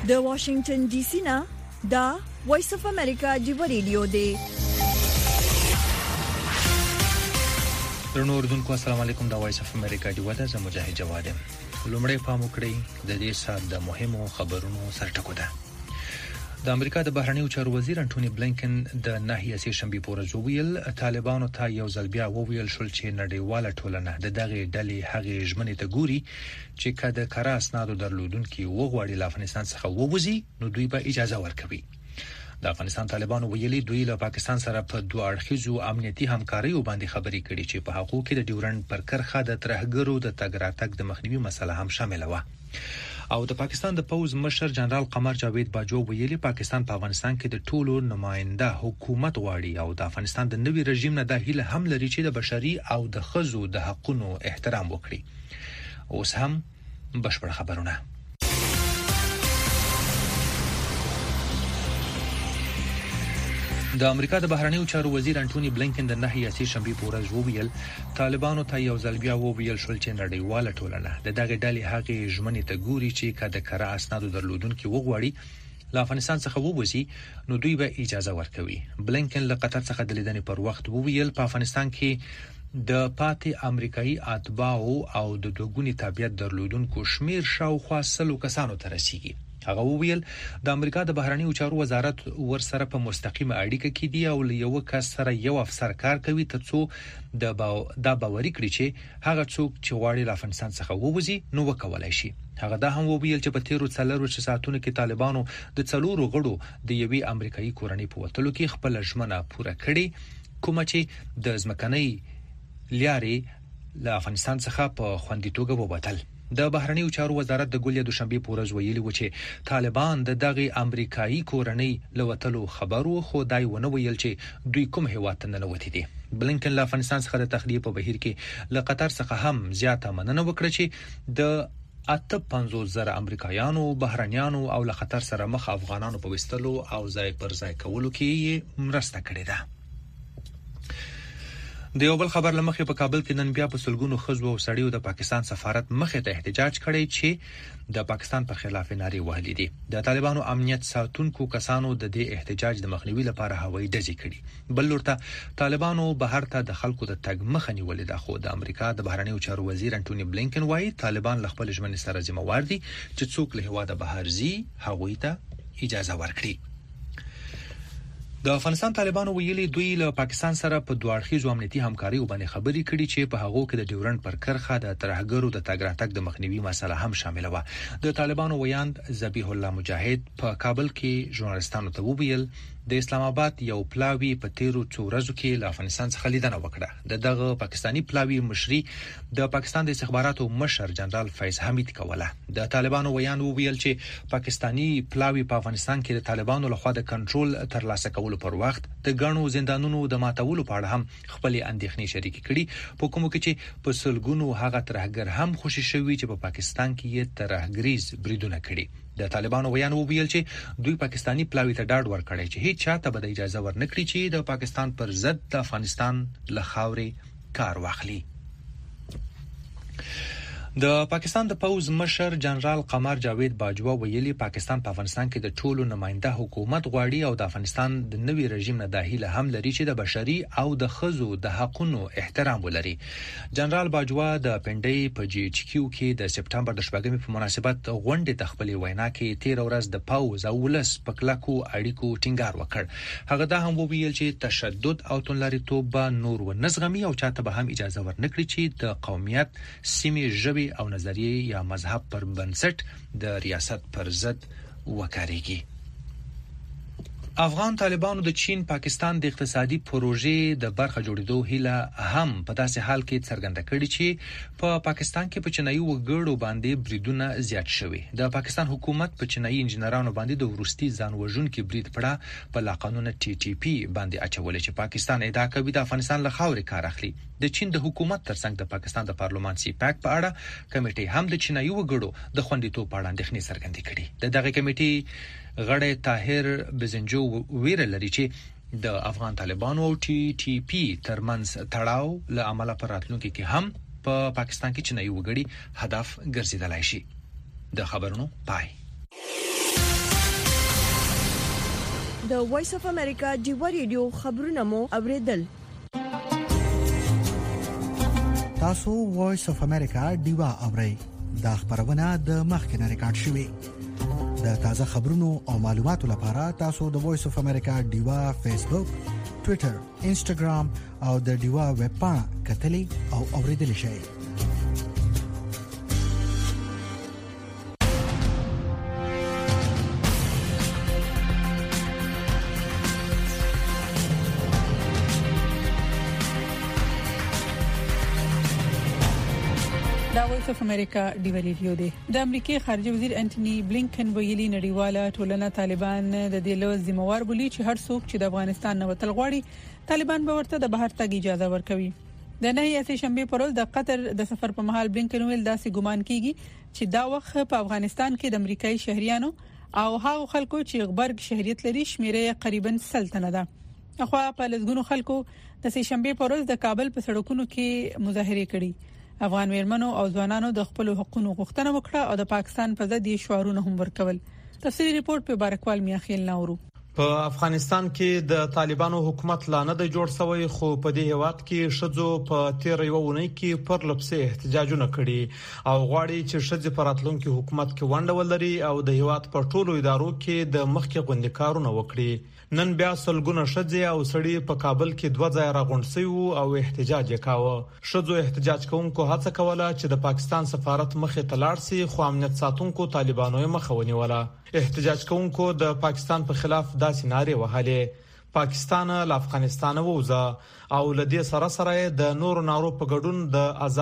د واشنگټن ډي سي نه دا وایس اف امریکا دی ریډیو دی. درنو اوردونکو السلام علیکم. دا وایس اف امریکا دی ودا زه مجاهد جواد یم. لومړی پام وکړئ د دې سات د مهمو خبرونو سرټکو ده. د امریکا د بهرنیو چارو وزیر انټونی بلینکن د ناحیه سه شنبه په ورځ ویل طالبانو ته یو ځل بیا وویل شول چې نړیواله ټولنه د دغه ډلې هغه ژمنې ته ګوري چې کله کار اسنادو درلودونکو وغواړي له افغانستان څخه ووځي نو دوی به اجازه ورکوي. د افغانستان طالبانو ویلي دوی له پاکستان سره په دوه اړخیزو امنیتي همکارۍ باندې خبرې کړې چې په حقوقو کې د ډیورنډ پر کرخه د ترهګرو د تګ راتګ د مخنیوي مسله هم شامل و. او د پاکستان د پوز مشر جنرال قمر جاوید باجو ویلي پاکستان په افغانستان کې د ټولو نماینده حکومت غواړي او د افغانستان د نوي رژیم نه د هیله هم لري چې د بشري او د خزو د حقوقو احترام وکړي. اوس هم بشپړ خبرونه. د امریکا د بهرنیو چارو وزیر انټونی بلینکن د ناحیه سه شنبه په ورځ وویل طالبانو ته یو ځل بیا وویل شول چې نړیواله ټولنه د دغه ډلې هغه ژمنې ته ګوري چې کله کار اسنادو درلودونکو وغواړي له افغانستان څخه ووځي نو دوی به اجازه ورکوي. بلینکن له قطر څخه د لیدنې پر وخت وویل په افغانستان کې د پاتې امریکایي اتباعو او د دوګونی تابعیت درلودونکو شمیر شاوخوا 100 کسانو ته رسیدي. هغه وویل د امریکا د بهرنیو چارو وزارت ورسره په مستقیمه اړیکه کې دی او یو کس سره یو افسر کار کوي ترڅو د باوري کړي چې هغه څوک چې غواړي له افغانستان څخه ووځي نو وکولای شي. هغه دا هم وویل چې په تیرو 4 ساعتونو کې طالبانو د 4 غړو د یوې امریکایي کورنۍ په وټلو کې خپل ژمنه پوره کړې کومه چې د ځمکنۍ لیارې له افغانستان څخه په خوندي توګه وباتل. د بهرنیو چارو وزارت د ګولیا دوشنبه په ورځ ویلي و چې طالبان د دغه امریکایي کورنۍ لوتلو خبرو خو دای ونه ویل چې دوی کوم هیواد ته نه وتی دي. بلینکن له افغانستان څخه د تخلیه په بهیر کې له قطر څخه هم زیاته مننه وکړه چې د 58,000 امریکایانو بهرنیانو او له خطر سره مخ افغانانو په وستلو او ځای پر ځای کولو کې مرسته کړې ده. د یو بل خبر لمخې په کابل کې نن بیا په سلګونو خزو او سړیو د پاکستان سفارت مخې ته احتجاج کړی چې د پاکستان په خلاف نارې وهلې دي. د طالبانو امنیت ساتونکو کسانو د دې احتجاج د مخنیوي لپاره هوایي ډزې کړې. بل لورته طالبانو بهر ته د خلکو د تګ مخه نیولې ده خو د امریکا د بهرنیو چارو وزیر انټونی بلینکن وايي طالبان له خپل ژمنې سره ذمہوار دي چې څوک له هواده بهر ځي هغوی ته اجازه ورکړي. د افغانستان طالبانو ویلي دوی له پاکستان سره په دوه اړخیزو امنیتي همکارۍ باندې خبرې کړي چې په هغه کې د ډیورنډ پر کرخه د ترهګرو د تګ راتګ د مخنیوي مسله هم شامل و. د طالبانو ویاند ذبیح الله مجاهد په کابل کې ژورنالستانو ته وویل د اسلام آباد یو پلاوی په تیرو 2 ورځو کې له افغانستان څخه لیدنه وکړه. دغه پاکستانی پلاوی مشري د پاکستان د استخباراتو مشر جنرال فیض حمید کوله. د طالبانو ویاند وویل چې پاکستانی پلاوی په افغانستان کې د طالبانو لخوا د کنټرول ترلاسه کولو پر وخت د غنو زندانونو د ماتولو په اړه هم خپل اندېښنې شریک کړي په کوم کې چې په سلګونو هغه ترهګر هم خوشی شوی چې په پاکستان کې یې ترهګریز بریدونه کړي. د طالبانو ویان وویل چې دوی پاکستانی پلاوی ته ډاډ ورکړی چې هیڅ چاته به اجازه ورنکړي چې د پاکستان پر ضد د افغانستان له خاورې کار واخلي. د پاکستان د پوز مشر جنرال قمر جاوید باجوا ویلي پاکستان په افغانستان کې د ټولو نماینده حکومت غواړي او د افغانستان د نوي رژیم نه د هیله هم لري چې د بشري او د خزو د حقوقو احترام ولري. جنرال باجوا د پندای په جی ایچ کیو کې د سپټمبر د شپږمې په مناسبت غونډې ته خپل وینا کې 13 ورځ د پوز او ولس په کلکو اړیکو ټینګار وکړ. هغه دا هم وویل چې تشدد او توندلاریتوب به نور ونزغمي او چاته به هم اجازه ورنکړي چې د قومیت سیمې ژبې او نظریه یا مذهب پر بنسټ د ریاست پر ضد وکړيږي. افغان طالبانو د چین پاکستان د اقتصادي پروژې د برخه جوړېدو هیله هم په داسې حال کې څرګنده کړې چې په پاکستان کې په چینایي وګړو باندې بریدونه زیات شوي. د پاکستان حکومت په چینایي انجنیرانو باندې د ورستي ځان وژونکي برید پړه په لاقانونه ټي ټي پی باندې اچولې چې پاکستان ادعا کوي د افغانستان له خاورې کار اخلي. د چین د حکومت ترڅنګ د پاکستان د پارلمان سی پاک په اړه کمیټې هم د چینایي وګړو د خوندیتوب په اړه اندېښنې څرګندې کړې. دغه کمیټې غړی طاهر بزنجو ویره لري چې د افغان طالبانو او ټي ټي پی ترمنځ تړاو له عمله پر راتلونکي کې هم په پاکستان کې چینایي وګړي هدف ګرځیدلای شي. د خبرونو پای. د وایس اف امریکا جیوا ریډیو خبرونه مو اوریدل. تاسو وایس اف امریکا دیوا اورئ. دا خبرونه د مخکنه ریکارډ شوې. د تازه خبرونو او معلوماتو لپاره تاسو د وایس اف امریکا دیوا فیسبوک، ټوئیټر، انسټاګرام او د دیوا ویب پاڼه کتلې او اوریدل شئ. اف امریکا دی ریډیو دی. د امریکای خارجه وزیر انټونی بلینکن ویلي نړیواله ټولنه طالبان د دې له ذمہوار بولی چې هر څوک چې د افغانستان نه وتل غواړي طالبان به ورته د بهر تګ اجازه ورکوي. د نهي سه شنبه پر ورځ د قطر د سفر په مهال بلینکن ویل داسې ګومان کیږي چې دا وخت په افغانستان کې د امریکایي شهريانو او هغو خلکو چې غبرګ شهريت لري شمیره تقریبا سلطنه ده. اخوا په لږونو خلکو د سه شنبه پر ورځ د کابل په سړکونو کې مظاهره کړي. افغان ویرمنو او ځوانانو د خپل حقوقو غوښتنه وکړه او د پاکستان په ضد یې شعارونه هم ورکول. تفصیلی ریپورت په بارکوال میاخیل ناورو. په افغانستان کې د طالبانو حکومت لا نه دی جوړ شوی، خو په دې هیواد کې شذو په 13 یوونۍ کې پر لپسه احتجاجونه کړي او غواړي چې شذ په راتلونکي حکومت کې ونډه ولري او د هیواد په ټولو ادارو کې د مخکې غونډې کارونه وکړي. نن بیا سلګونه شذ او سړي په کابل کې 2 ځای راغونډ شوي او احتجاج وکاوه. شذو احتجاج کوونکو هڅه کوله چې د پاکستان سفارت مخې ته لاړ شي، خو امنیت ساتونکو طالبانو یې مخه ونیوله. احتجاج کوونکو د پاکستان په خلاف داسې نارې وهلې: پاکستان له افغانستان ووځه، او لدې سره د نورو نارو په ګډون د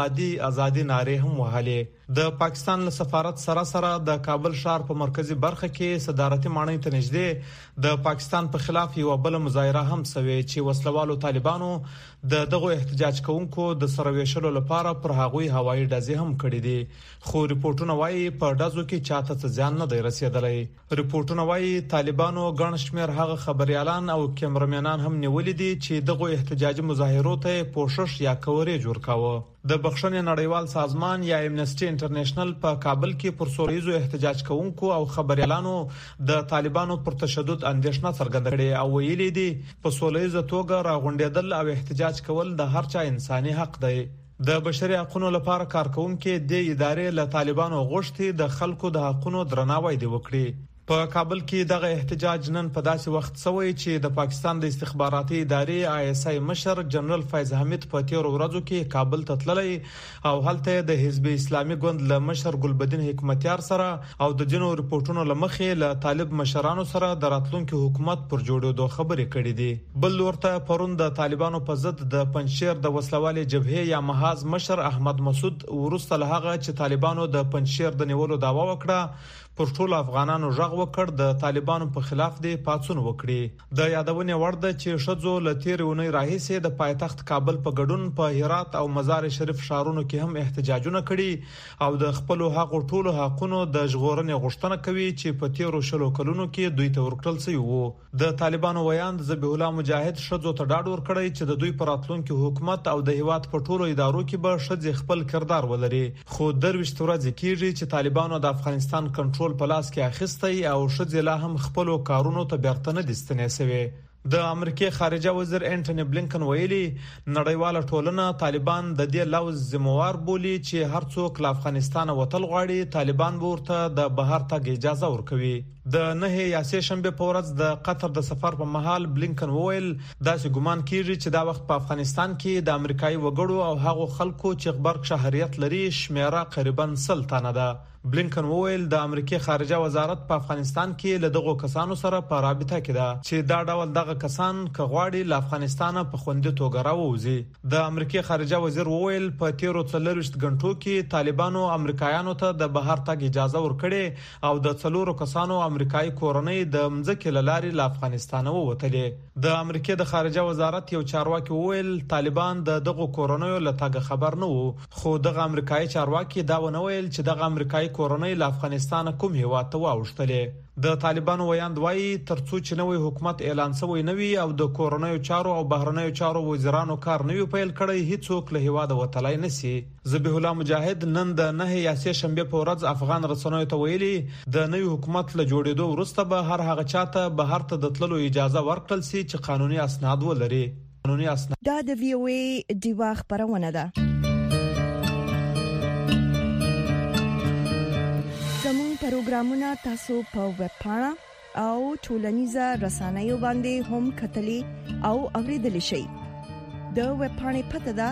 ازادي نارې هم وهلې. د پاکستان له سفارت سره د کابل ښار په مرکزی برخه کې صدارتي ماڼۍ ته نږدې د پاکستان په خلاف یو بل مظاهره هم شوه چې وسلوالو طالبانو دغه احتجاج کوونکو د سرویشلو لپاره پر هغوی هوایي ډزې هم کړې دي، خو ریپورتونه وايي په ډزو کې چاته څه ځان نه دی رسیدلی. ریپورتونه وايي طالبانو ګڼ شمېر هغه خبريالان او کیمرمنان هم نیولې دي چې دغه احتجاجي مظاهرو ته پوښښ یا کورې جوړ کاوه. د بخښنې نړیوال سازمان یا امنسټي انټرنیشنل په کابل کې پر سوریزو احتجاج کوونکو او خبريالانو د طالبانو پر تشدد اندېښنه څرګنده کړې او ویلي دي په سولېزه توګه راغونډېدل او احتجاج کول د هر چا انساني حق دی. د بشري حقوقو لپاره کارکونکو د ادارې له طالبانو غوښتي د خلکو د حقوقو درناوی دی وکړي. په کابل کې دغه احتجاج نن په داسې وخت شوی چې د پاکستان د استخباراتي ادارې ISI مشر جنرال فیض حمید په 13 ورځو کې کابل ته تللی او هلته د حزب اسلامي ګوند له مشر ګلبدین حکمتیار سره او د جنو ریپورتونو لمخې له طالب مشرانو سره د راتلونکي حکومت پر جوړېدو خبرې کړې دي. بل ورته پرون د طالبانو په ضد د پنځشیر د وسلوالې جبهه یا محاذ مشر احمد مسعود ورسته له هغه چې طالبانو د پنځشیر د نیولو داوا وکړه پر ټول افغانانو ژغ وکړ د طالبانو په خلاف د پاتون وکړي. د یادونه ورده چې شذو لتیر ونی راهیسه د پایتخت کابل په ګډون په هرات او مزار شریف ښارونو کې هم احتجاجونه کړي او د خپل حقوقو ټولو حقونو د ژغورنې غوښتنه کوي چې په 13 شلو کلونو کې دوی ته ورکړل شوی وو. د طالبانو ویاند ذبیح الله مجاهد شذو ته ډاډ ورکړی چې د دوی پر راتلونکي حکومت او د هیواد په ټولو ادارو کې به شذ خپل کردار ولري، خو درويشت ورځې کېږي چې طالبانو د افغانستان کنټرول په لاس کې اخیستی او شذ لا هم خپل کارونو ته بیرته نه دستنې سوي. د امریکای خارجه وزیر انټونی بلینکن ویلي نړیواله ټولنه طالبان د دې لوز ذمہوار بولی چې هر څوک له افغانستان وتل غواړي طالبان ورته د بهر تګ اجازه ورکوي. د نهي یا سه شنبه په ورځ د قطر د سفر په مهال بلینکن وویل داسې ګومان کیږي چې دا وخت په افغانستان کې د امریکایي وګړو او هغو خلکو چې خبرک شهریت لري شمیره تقریبا 100 تنه ده. بلینکن وویل د امریکای خارجه وزارت په افغانستان کې له دغو کسانو سره په رابطه کې ده چې دا ډول دغه کسان کغواړي له افغانستان په خوندې توګه راووزي. د امریکای خارجه وزیر وویل په 13 غنټو کې طالبانو امریکایانو ته د بهر تګ اجازه ورکړي او د 4 کسانو امریکایي کورنۍ د مځکې لارې له افغانستان ووتلې. د امریکای د خارجه وزارت یو چارواکي وویل طالبان دغه کورنۍ له تګ خبر نه وو، خو دغه امریکایي چارواکي دا ونه ویل چې دغه امریکایي کورنۍ له افغانستان کوم هیواد ته واوښتلې. د طالبانو ویاند وایي ترڅو چې نوې حکومت اعلان شوی نه وي او د کورونیو چارو او بهرنیو چارو وزیرانو کار نه وي پیل کړی هیڅوک له هیواده وتلای نشي. ذبیح الله مجاهد نن د 9 یاسې شنبه په ورځ افغان رسنیو ته ویلي د نوې حکومت له جوړېدو وروسته به هر هغه چاته بهر ته د تللو اجازه ورکړل شي چې قانوني اسناد ولري. دا د وی او ای دیوا خبرونه ده. زموږ پروګرامونه تاسو په ویب پاڼه او ټولنیزه رسنیو باندې هم کتلی او اوریدلی شئ. د ویب پاڼې پته ده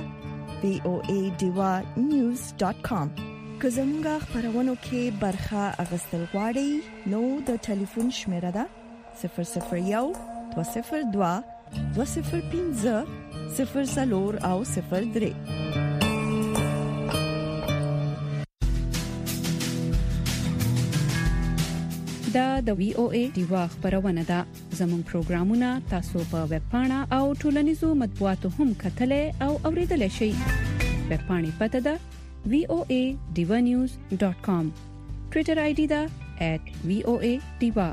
voadiwa.news.com. که زموږ خبرونو کې برخه اغوستل غواړئ نو د ټلیفون شمیره ده 001 202 205 00 او 03. دا د وی او ای دیوا خبرونه ده. زموږ پروګرامونه تاسو په ویب پاڼه او ټولنیزو مطبوعاتو هم کتلای او اوریدلای شئ. ویب پاڼې پته ده voadiwa.news.com. ټوئیټر آی ډي ده @voadiwa.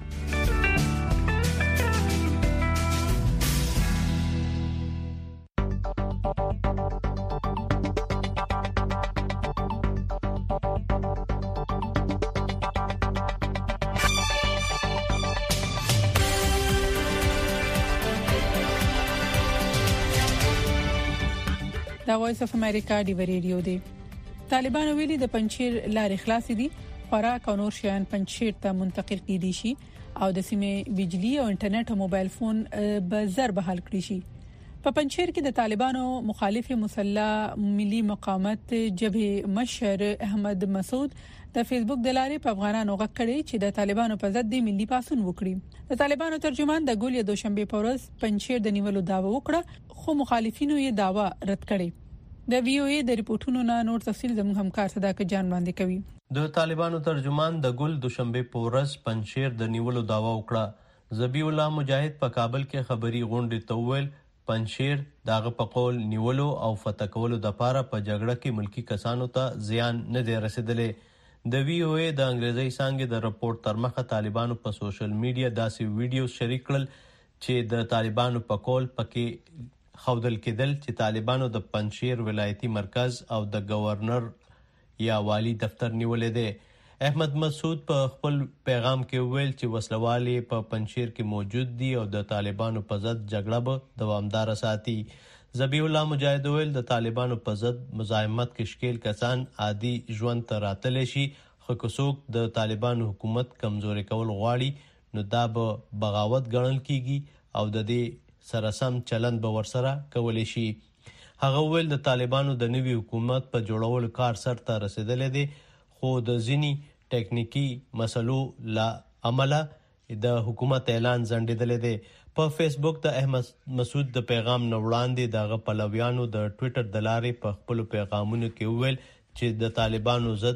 دا وایس اف امریکا دی ریډیو دی. طالبان ویلي د پنځیر لارې خلاص دي، خوراک او نور شیان پنځیر ته منتقل کیدي شي او د سیمې بجلی او انټرنیټ او موبایل فون به زر بحال کړی شي. په پنځیر کې د طالبانو مخالف مسلح ملي مقاومت جبهه مشر احمد مسعود د فیسبوک د لارې په افغانانو غږ کړی چې د طالبانو په ضد د ملي پاسون وکړي. د طالبانو ترجمان د ګول یا دوشنبه په ورځ پنځیر د نیولو داوا وکړه، خو مخالفینو یې داوا رد کړی. د وی او ای د ریپورتونو نه نور تفصیل زموږ همکار صداقت جان وړاندې کوي. د طالبانو ترجمان د ګل دوشنبه په ورځ پنځیر د نیولو داوا وکړه. ذبیح الله مجاهد په کابل کې خبري غونډه ته ویل پنځیر داغه په قول نیولو او فتح کولو د پاره په جګړه کې ملکی کسانو ته زیان نه دی رسیدلی. د وی او ای د انګریزي څنګه د رپورت تر مخه طالبانو په سوشل میډیا داسې ویډیو شریک کړل چې د طالبانو په قول پکې خودل کېدل چې طالبانو د پنځیر ولایتي مرکز او د گورنر یا والی دفتر نیولې دی. احمد مسعود په خپل پیغام کې ویل چې وسلوالې په پنځیر کې موجود دي او د طالبانو په ضد جګړه به دوامدار ساتي. ذبیح الله مجاهد ویل د طالبانو په ضد مزاحمت کې شکیل کسان عادي ژوند ته راتلی شي، خو که څوک د طالبانو حکومت کمزوري کول غواړي نو دا به بغاوت ګڼل کیږي او د دې سره سم چلند به ورسره کولی شي. هغه ویل د طالبانو د نوي حکومت په جوړولو کار سرته رسیدلی دی، خو د ځینی ټیکنیکی مسلو لا عمله د حکومت اعلان ځنډیدلی دی. په فیسبوک د احمد مسعود د پیغام نه وړاندې دغه پلویانو د ټوئیټر د لارې په خپل پیغامونو کې ویل چې د طالبانو ضد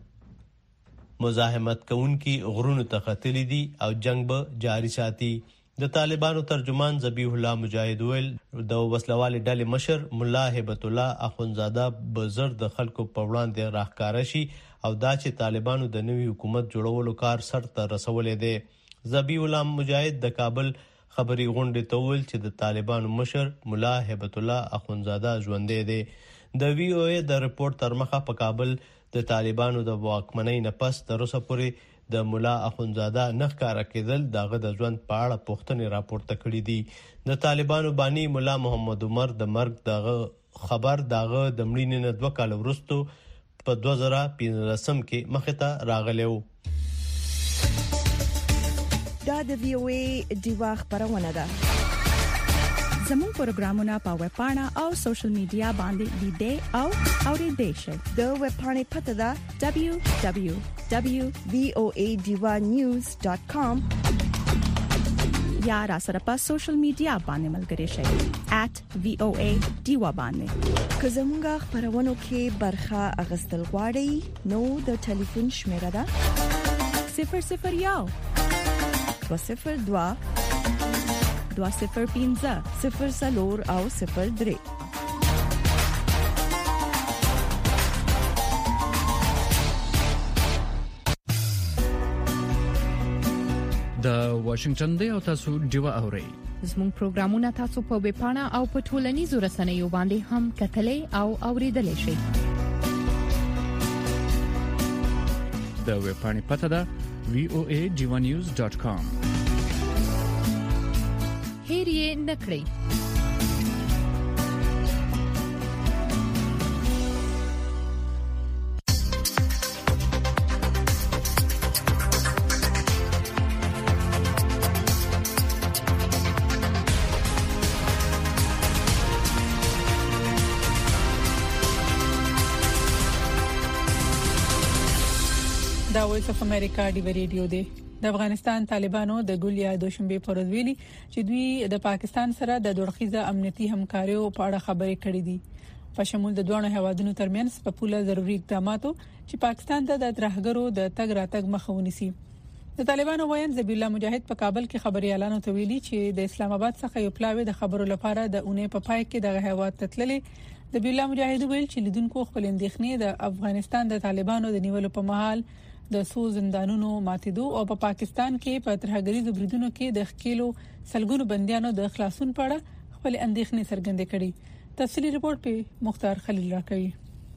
مزاحمت کوونکي غرونو ته ختلي دي او جنگ به جاری ساتي. د طالبانو ترجمان ذبیح الله مجاهد ویل د وسلوالې ډلې مشر مولا هیبت الله اخونزاده بزر د خلکو په وړاندې راښکاره شي او دا چې طالبانو د نوي حکومت جوړولو کار سرته رسولی دی. ذبیح الله مجاهد د کابل خبري غونډې ته ویل چې د طالبانو مشر مولا هیبت الله اخونزاده ژوندی دی. د وی او ای د ریپورت تر مخه په کابل د طالبانو د واکمنۍ نه پس تر اوسه پورې د مولا اخونزاده نه ښکاره کېدل دغه د ژوند په اړه پوښتنې راپورته کړي دي. د طالبانو بانی مولا محمد عمر د مرګ دغه خبر دغه د مړینې نه 2 کال وروسته په 2015 کې مخې ته راغلی و. دا د وی او ای دیوا خبرونه ده. زموږ پروګرامونه په ویب پاڼه او سوشل میډیا باندې لیدئ او اوریدئ شئ. د ویب پاڼې پته ده www.voadiwa.news.com یا را سره په سوشل میډیا باندې ملګري شئ @voadiwa باندې. که زموږ خبرونو کې برخه اغوستل غواړئ نو د ټلیفون شمیره ده 001 202 205 00 او 03. واشنگټن دی او تاسو ډیوا اورئ. زموږ پروګرامونه تاسو په ویب پاڼه او په ټولنیزو رسنیو باندې هم کتلې او اوریدلای شئ. د ویب پاڼې پته ده voa.divanews.com. هیر یې نکړئ. دا وایس اف امریکا دی ریډیو دی. د افغانستان طالبانو د ګل یا دوشنبه پر ورځ ویلي چې دوی د پاکستان سره د دوړخیزه امنیتي همکاریو په اړه خبرې کړې دي په شمول د دوه هیوادونو ترمنځ په پوله ضروري اقداماتو چې پاکستان ته د ترهګرو د تګ راتګ مخه ونیسي. د طالبانو وایي ذبیح الله مجاهد په کابل کې خبري اعلان ویلي چې د اسلام آباد څخه یو پلاوی د خبرو لپاره د اونۍ په پای کې د هیواد تتللې. ذبیح الله مجاهد ویل چې لیدونکو خپل اندېښنې د افغانستان د طالبانو د نیولو په محل د سو زندانونو ماتیدو او په پاکستان کې په ترهګریزو بریدونو کې د خکېلو سلګونو بنديانو د خلاصون په اړه خپل اندېښنې څرګندې کړې. تفصیلی رپورت په مختار خلیل راکوي.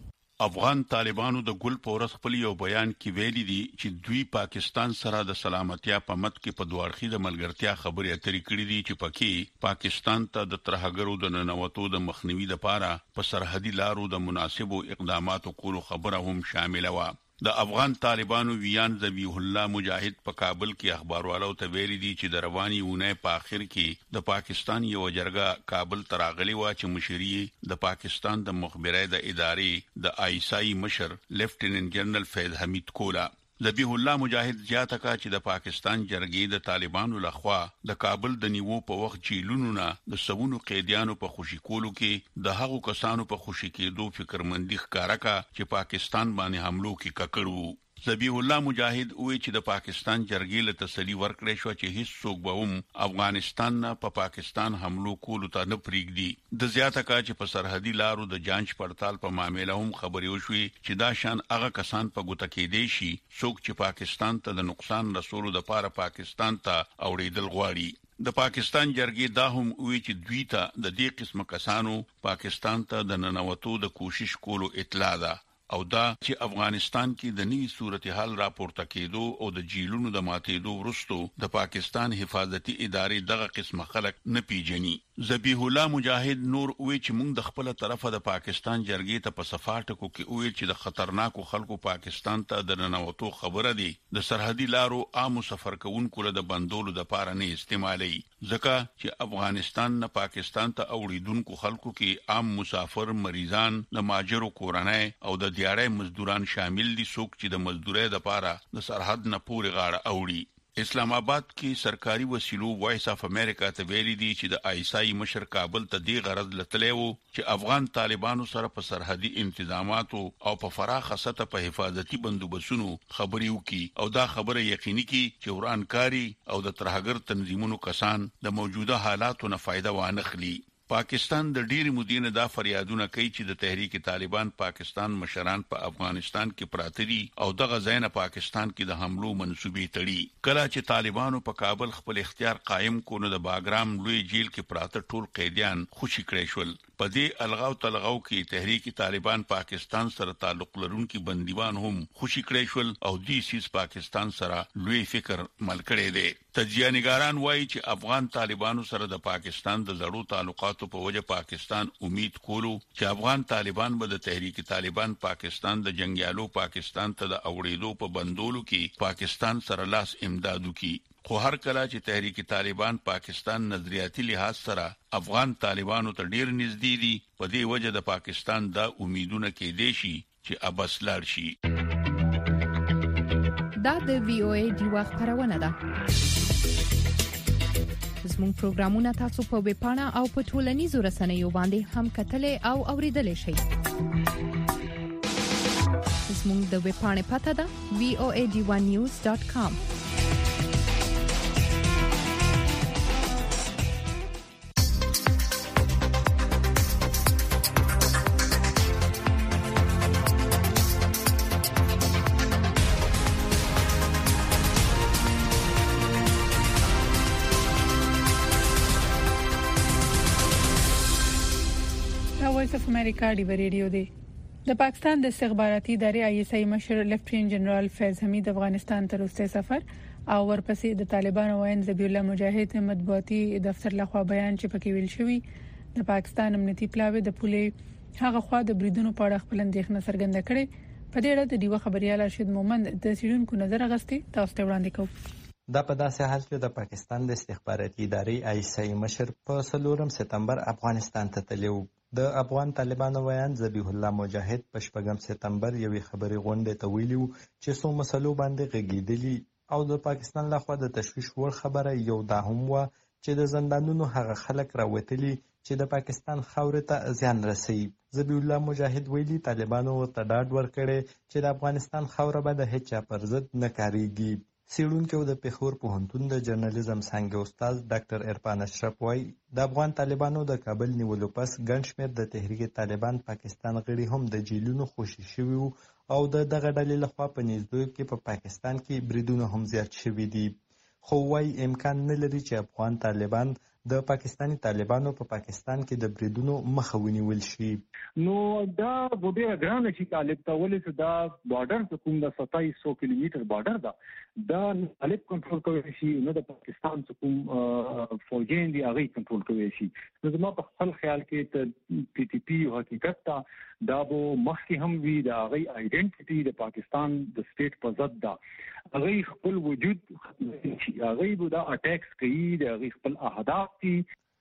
افغان طالبانو د ګل پورس خپل یو بیان کې ویلي دي چې دوی پاکستان سره د سلامتیا په مت کې په دوړخي د ملګرتیا خبرې اترې کړې دي چې پکې پاکستان ته د ترهګرو د ننوتو د مخنیوي لپاره په سرحدي لارو د مناسبو اقداماتو کولو خبره هم شامل و. د افغان طالبانو ویان ذبیح الله مجاهد په کابل کې اخباروالو ته ویلي دي چې د رواني اونۍ په اخر کې د پاکستان یو جرګه کابل ته راغلي و چې مشري د پاکستان د مخبرۍ د ادارې د آیسای مشر لیفټیننټ جنرال فیض حمید کولا. ذبیح الله مجاهد زیاته کا چې د پاکستان جرګې د طالبانو لخوا د کابل د نیوو په وخت جیلونو نه د سونو قیدیانو په خوشی کولو کې د هغو کسانو په خوشی کېدو فکرمندي ښکارا کا چې پاکستان باندې حملو کې ککړو. ذبیح الله مجاهد وی چې د پاکستان جرګې له تسلی ورکړې شو چې هیڅ څوک به هم افغانستان نه په پاکستان حملو کولو ته نه پریږدي. د زیاته کا چې په سرحدي لارو د جانچ پړتال په معاملې هم خبرې وشوي چې دا شان هغه کسان په ګوته کې دي شي څوک چې پاکستان ته د نقصان رسولو لپاره پاکستان ته اوړېدل غواړي. د پاکستان جرګې دا هم وی چې دوی ته د دې قسم کسانو پاکستان ته د ننوتو د کوشش کولو اطلاع ده او دا چې افغانستان کې د نوي صورتحال راپورته کېدو او د جیلونو د ماتېدو وروسته د پاکستان حفاظتي ادارې دغه قسمه خلک نه پیژني. ذبیح الله مجاهد نور وی چې موږ د خپل طرفه د پاکستان جرګې ته په صفاټکو کې وی چې د خطرناکو خلکو پاکستان ته د ننوتو خبره دي د سرحدي لارو عام سفر کوونکو له بندولو د پاره نه استعمالي ځکه چې افغانستان نه پاکستان ته اوړیدونکو خلکو کې عام مسافر مریضان د ماجرو کورنۍ او د دیارې مزدوران شامل دي څوک چې د مزدورۍ لپاره د سرحد نه پورې غاړه اوړي. اسلام آباد کې سرکاري وسیلو وایس اف امریکا ته ویلي دي چې د آیسای مشر کابل ته دی غرض لتلی وو چې افغان طالبانو سره په سرحدي انتظاماتو او په فراخه سطح په حفاظتي بندوبستونو خبرې وکړي او دا خبره یقیني کړي چې ورانکاری او د ترهګر تنظیمونو کسان د موجوده حالاتو نه فائدہ وانخلي. پاکستان د ډېری مودې دا فریادونه کوي چې د تحریک طالبان پاکستان مشران په افغانستان کې پراته دي او دغه ځای نه پاکستان کې د حملو منسوبې تړي. کله چې طالبانو په کابل خپل اختیار قائم کړو د باګرام لوی جیل کې پراته ټول قیدیان خوشي کړي شول. په دې الغاو تلغاو کې تحریک طالبان پاکستان سره تعلق لرونکي بنديان هم خوشي کړي شول او دې سیس پاکستان سره لوی فکر مل کړي دي. تجزیه نگاران وایي چې افغان طالبانو سره د پاکستان د زړو تعلقاتو په وجه پاکستان امید کولو چې افغان طالبان به د تحریک طالبان پاکستان د جنگیالو پاکستان ته د اوړېدو په بندولو کې پاکستان سره لاس امدادو کی. خو هر کله چې تحریک طالبان پاکستان نظریاتي لحاظ سره افغان طالبانو ته ډیر نږدې دي په دې وجه د پاکستان دا امیدونه کې دي شي چې ابس لاړ شي. دا د وی او ای دی وخت خبرونه ده. زموږ پروګرامونه تاسو په ویب پاڼه او په ټولنیزو رسنیو باندې هم کتلې او اوریدلای شئ. زموږ د ویب پاڼې پته ده voa.divanews.com. وایس اف امریکا دی ریډیو دی. د پاکستان د استخباراتي ادارې ISI مشر لیفټیننټ جنرال فیض حمید افغانستان ته وروسته سفر او ورپسې د طالبانو وین ذبیح الله مجاهد مطبوعاتي دفتر لخوا بیان چې پکې ویل شوی د پاکستان امنیتي پلاوی د پولې هغه خوا د بریدونو په اړه خپل اندېښنه څرګنده کړې. په دې اړه د دیوه خبريال راشد مومند د سیډونکو نظر اغستې تاسو ته وړاندې کوم. دا په داسې حال کې د پاکستان د استخباراتي ادارې ISI مشر په 4 سپتمبر افغانستان ته تللی و. د افغان طالبانو ویان ذبیح الله مجاهد په 4 سپتمبر یوې خبري غونډې ته ویلي چې څو مسلو باندې غږیدلی او د پاکستان لخوا د تشویش وړ خبره یو دا هم و چې د زندانونو هغه خلک راوتلي چې د پاکستان خاورې ته زیان رسوي. ذبیح الله مجاهد ویلي طالبانو ورته ډاډ ورکړی چې د افغانستان خاوره به د هیڅ چا پر ضد نه کاریږي. سیډونکو د پېښور پوهنتون د جرنالیزم څانګې استاد ډاکټر عرفان اشرف وایي د افغان طالبانو د کابل نیولو پس ګڼ شمېر د تحریک طالبان پاکستان غړي هم د جیلونو خوشي شوي وو او د دغه ډلې لخوا په نږدې کې په پاکستان کې بریدونه هم زیات شوي دي. خو وایي امکان نه لري چې افغان طالبان د پاکستاني طالبانو په پاکستان کې د بریدونو مخه ونیول شي. نو دا ډېره ګرانه چې طالب ته ولې دا بارډر کوم د 2700 کیلومتر بارډر دا طالب کنټرول کوي شي نو د پاکستان کوم فوجین دی هغه کنټرول کوي شي. نو زما په خپل خیال کې ته PTP حقیقت دا به مخکې هم وی د هغه آیډنټیټي د پاکستان د سټیټ په ضد دا هغه خپل وجود هغه به دا اٹیکس کوي د هغه خپل اهداف دي.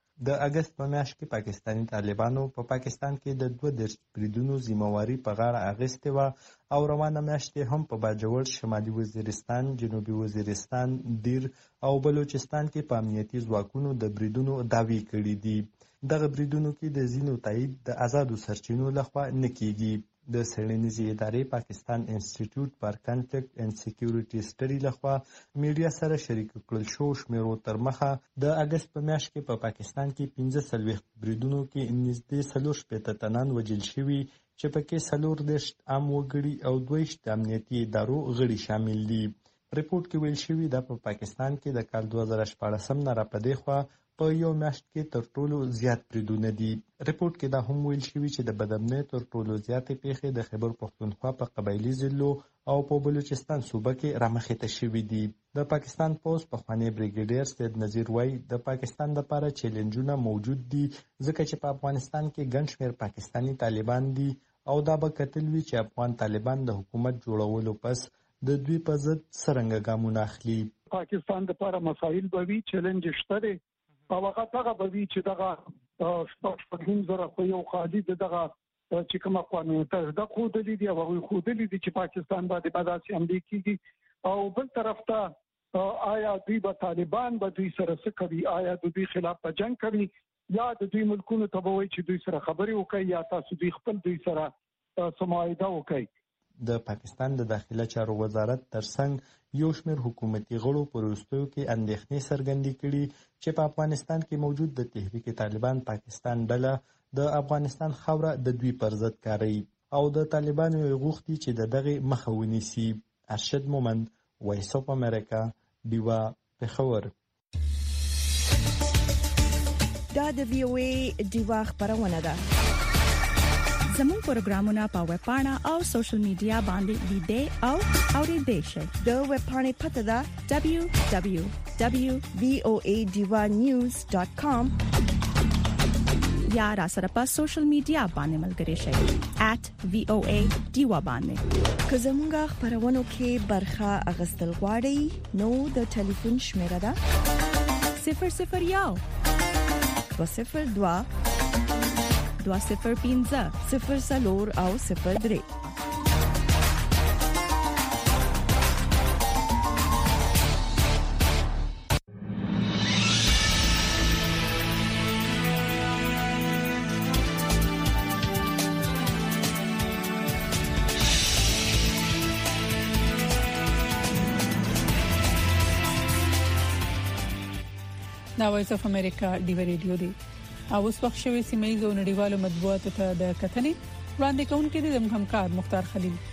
د اگست په میاشت کې پاکستاني طالبانو په پاکستان کې د 22 بریدونو ذمہواری په غاړه اخیستې و او روانه میاشت هم په باجوړ شمالي وزیرستان، جنوبي وزیرستان، دیر او بلوچستان کې په امنیتي ځواکونو د بریدونو دعوی کړې دي. دغه بریدونو کې د ځینو تایید د آزادو سرچینو لخوا نه کیږي. د څېړنیزې ادارې پاکستان انسټیټیوټ فار کنفلیکټ اینڈ سکیورټي سټډي لخوا میډیا سره شریک کړل شو شمیرو تر مخه د اگست په میاشت کې په پاکستان کې 15 بریدونو کې نږدې 40 تنان وژل شوي چې پکې 14 عام وګړي او 22 امنیتي ادارو غړي شامل دي. ریپورت کې ویل شوي دا په پاکستان کې د کال 2014 نه راپدې خوا په یو میاشت کې تر ټولو زیات بریدونه دي. ریپورت کې دا هم ویل شوي چې د بدامنۍ تر ټولو زیاتې پیښې د خیبر پښتونخوا په قبایلي ضلعو او په بلوچستان صوبه کې رامخې ته شوي دي. د پاکستان پوز پخوانی بریګیډیر سید نذیر وایي د پاکستان لپاره چیلنجونه موجود دي ځکه چې په افغانستان کې ګڼ شمېر پاکستاني طالبان دي او دا به کتل وي چې افغان طالبان د حکومت جوړولو پس د دوی په ضد څرنګه ګامونه اخلي. پاکستان لپاره مسایل به وي، چیلنج شته او هغه دغه به وي چې دغه شپږم زره خو یو خالي دغه چې کوم اقوام متحده خودلې دي او هغه خودلې دي چې پاکستان باندې بداسي حمله کیږي او بل طرف ته آیا دوی به طالبان به دوی سره څه کوي، آیا دوی خلاف په جنگ کوي یا د دوی ملکونو ته به وایي چې دوی سره خبرې وکړي یا تاسو دوی خپل دوی سره سمایده وکړي. د پاکستان د داخله چارو وزارت ترڅنګ یو شمېر حکومتي غړو په وروستیو کې اندېښنې څرګندې کړي چې په افغانستان کې موجود د تحریک طالبان پاکستان ډله د افغانستان خاوره د دوی پر ضد کاروي او د طالبانو غوښتي چې د دغه مخه ونیسي. ارشد مومند، وایس اف امریکا، دیوا، پېښور. دا د VOA دیوا خبرونه ده. زموږ پروګرامونه په ویب پاڼه او سوشل میډیا باندې لیدئ او اوریدئ شئ. د ویب پاڼې پته ده www.voanews.com یا را سره په سوشل میډیا باندې ملګري شئ @VOA دیوا باندې. که زموږ خبرونه کې برخه اغستل غواړئ نو د ټلیفون شمیره ده 001 202 205 00 او 03. دا وایس اف امریکا دی ریډیو دی او اوس وخت شوی سیمه ییزو نړیوالو مطبوعاتو ته د کتنې وړاندې کوونکې د همکار مختار خلیل.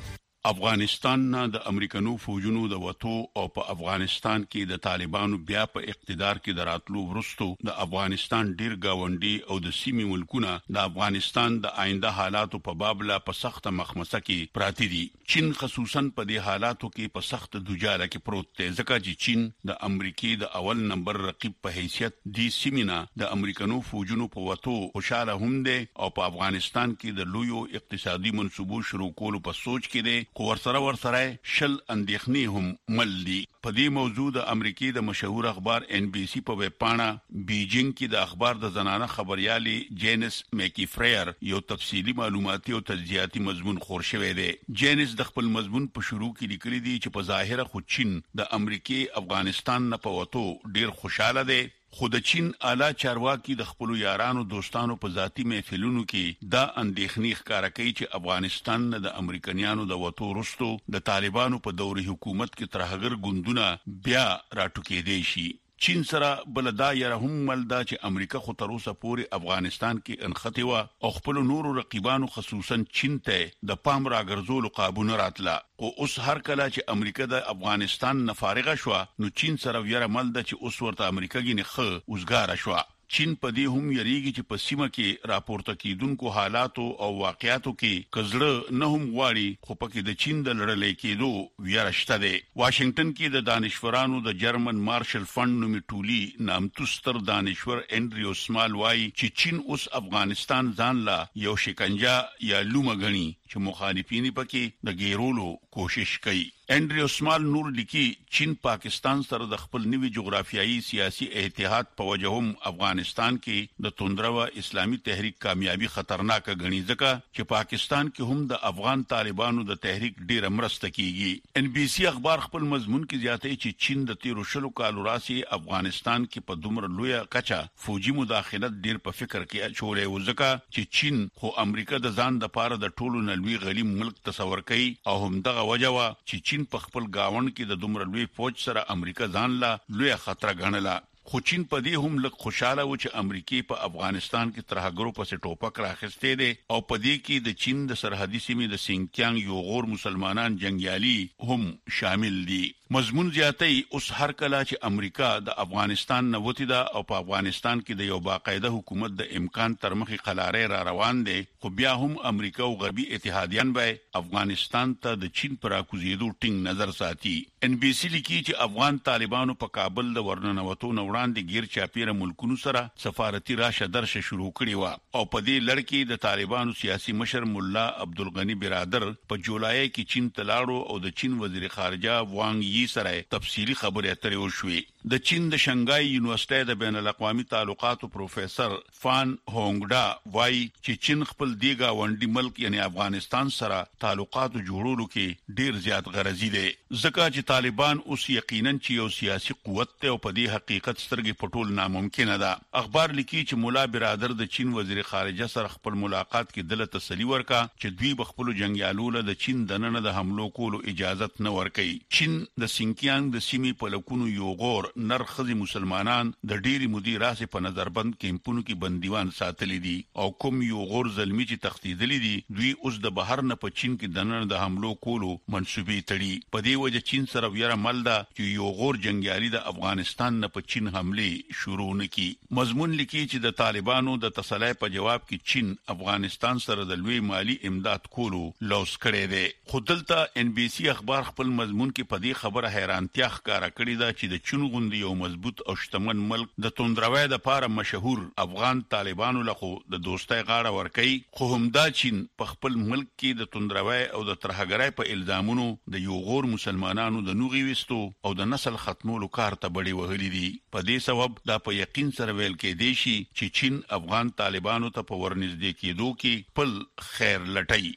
افغانستان نه د امریکانو فوجونو د وټو او په افغانستان کې د طالبانو بیا په اقتدار کې دراتلو ورستو د افغانستان ډیر گاونډي او د سیمې ملکونه د افغانستان د آینده حالاتو په باب لا په سخت مخمسه کې پراتی دي. چین خصوصا په دې حالاتو کې په سخت دوجاله کې پروت دی ځکه چې چین د امریکای د اول نمبر رقیب په حیثیت د سیمینه د امریکانو فوجونو په وټو خوشاله هم دي او په افغانستان کې د لویو اقتصادي منصوبو شروع کولو په سوچ کې دي. ورسره شل اندېخنې هم مل دي. په دې موضوع د امریکای د مشهور اخبار NBC په ویب پاڼه بیجینګ کې د اخبار د زنانه خبريالي جینس میکی فریر یو تفصیلی معلوماتي او تجزیاتي مضمون خور شوی دی. جینس د خپل مضمون په شروع کې لیکلي دي چې په ظاهره خو چین د امریکای افغانستان نه په وټو ډیر خوشاله دی، خو د چین اعلی چارواکي د خپل یارانو دوستانو په ذاتی محفلونو کې دا اندېښنې ښکارا کوي چې افغانستان د امریکایانو د وټو رستو د طالبانو په دوري حکومت کې ترهګر ګوندونه بیا راټوکېدي شي. چین سره بلدا یره هم ملدا چې امریکا خو تر اوسه پورې افغانستان کې انخته و او خپل نورو رقیبانو خصوصا چین ته د پام راګرځولو قابونه راتله. او اوس هر کله چې امریکا د افغانستان نه فارغه شو نو چین سره یره ملدا چې اوس ورته امریکا کې نه خو اوسګار شو. چین په دې هم یریږي چې په سیمه کې راپورته کیدونکو حالاتو او واقعیاتو کې کزړه نه هم غواړي خو پکې د چین د لړلې کېدو ویرشته دی. واشنگټن کې د دانشورانو د جرمن مارشل فند نومي ټولي نامتو ستر دانشور انډریو سمال وايي چې چین اوس افغانستان ځان لا یو شکنجه یا لومه غني چې مخالفین پکې د ګیرولو کوشش کوي. انډریو سمال نور لیکي چین پاکستان سره د خپل نوي جغرافیایي سیاسي اتحاد په وجه هم افغانستان کې د توندرو اسلامي تحریک کامیابی خطرناک غني ځکه چې پاکستان کې هم د افغان طالبانو د تحریک ډیره مرسته کیږي. NBC اخبار خپل مضمون کې زیاتې چې چین د 13 کالو راسي افغانستان کې په دومره لوی کچا فوجي مداخلت ډیر په فکر کې اچولې و ځکه چې چین خو امریکا د ځان د پاره د ټولو نلوي غلیم ملک تصور کوي او هم دغه وجه وا چې چین په خپل گاوند کې د دومره لوی فوج سره امریکا ځان لا لوی خطر غنله. خو چین په دې هم لږ خوشاله و چې امریکای په افغانستان کې ترهګرو پسې ټوپک راخسته دي او په دې کې د چین د سرحدي سیمې د سینکیانګ یو غور مسلمانان جنگیالي هم شامل دي. مضمون زیاتې اوس هر کله چې امریکا د افغانستان نه وتی دا او په افغانستان کې د یو باقاعده حکومت د امکان تر مخې قلارې را روان دي خو بیا هم امریکا او غربي اتحادیان به افغانستان ته د چین پر اکوزیدو ټینګ نظر ساتي. NBC لیکي چې افغان طالبانو په کابل د ورننوتو وړاندې غیر چاپیره ملکونو سره سفارتي راشه درشه شروع کړی و او په دې لړ کې د طالبانو سیاسي مشر مولا عبدالغنی برادر په جولای کې چین تلاړو او د چین وزیر خارجه وانګ یی سره تفصیلی خبرې اترې وشوي. د چین د شنګای یونیورسيټي د بین الاقوامي تعلقاتو پروفیسور فان هونګډا وایي چې چین خپل دیګا وندي ملک یعنی افغانستان سره تعلقاتو جوړولو کې ډیر زیات غرضی دي ځکه چې طالبان اوس یقینا چې یو سیاسي قوت ته او په دې حقیقت سترګې پټول ناممکن ده. اخبار لیکي چې مولا برادر د چین وزیر خارجه سره خپل ملاقات کې دله تسلی ورکا چې دوی بخپل جنگیالو له د چین دننه د حملو کولو اجازه نه ورکړي. چین د سینکیانګ د سیمې په لکونو یو غور نرخذي مسلمانان د ډيري مودي راسه په نظربند کیمپونو کې بنديوان ساتلې دي او کوم یو غور زلمی چې تختیدلې دي دوی اوس د بهر نه په چین کې دننه د حملو کولو منسوبې تړي. په دې وجه چین سره ویره ملدا چې یو غور جنگیالي د افغانستان نه په چین حمله شروع نکي. مضمون لیکي چې د طالبانو د تسلی په جواب کې چین افغانستان سره د لوی مالی امداد کولو لوس کړي دي. خودلته NBC اخبار خپل مضمون کې په دې خبره حیرانتیا ښکارا کړې ده چې د چین غوندي یو مضبوط او شتمن ملک د توندروي د پاره مشهور افغان طالبانو لخوا د دوستۍ غاړه ورکړي خو هم دا چین په خپل ملک کې د توندروي او د ترهګرۍ په الزامونو د یو غور مسلمانانو د نوغي وستو او د نسل ختمولو کار ته بډي وهلي دي. په دې سبب دا په یقین سره ویل کېدی شي چې چین افغان طالبانو ته په ورنږدې کېدو کې خپل خیر لټي.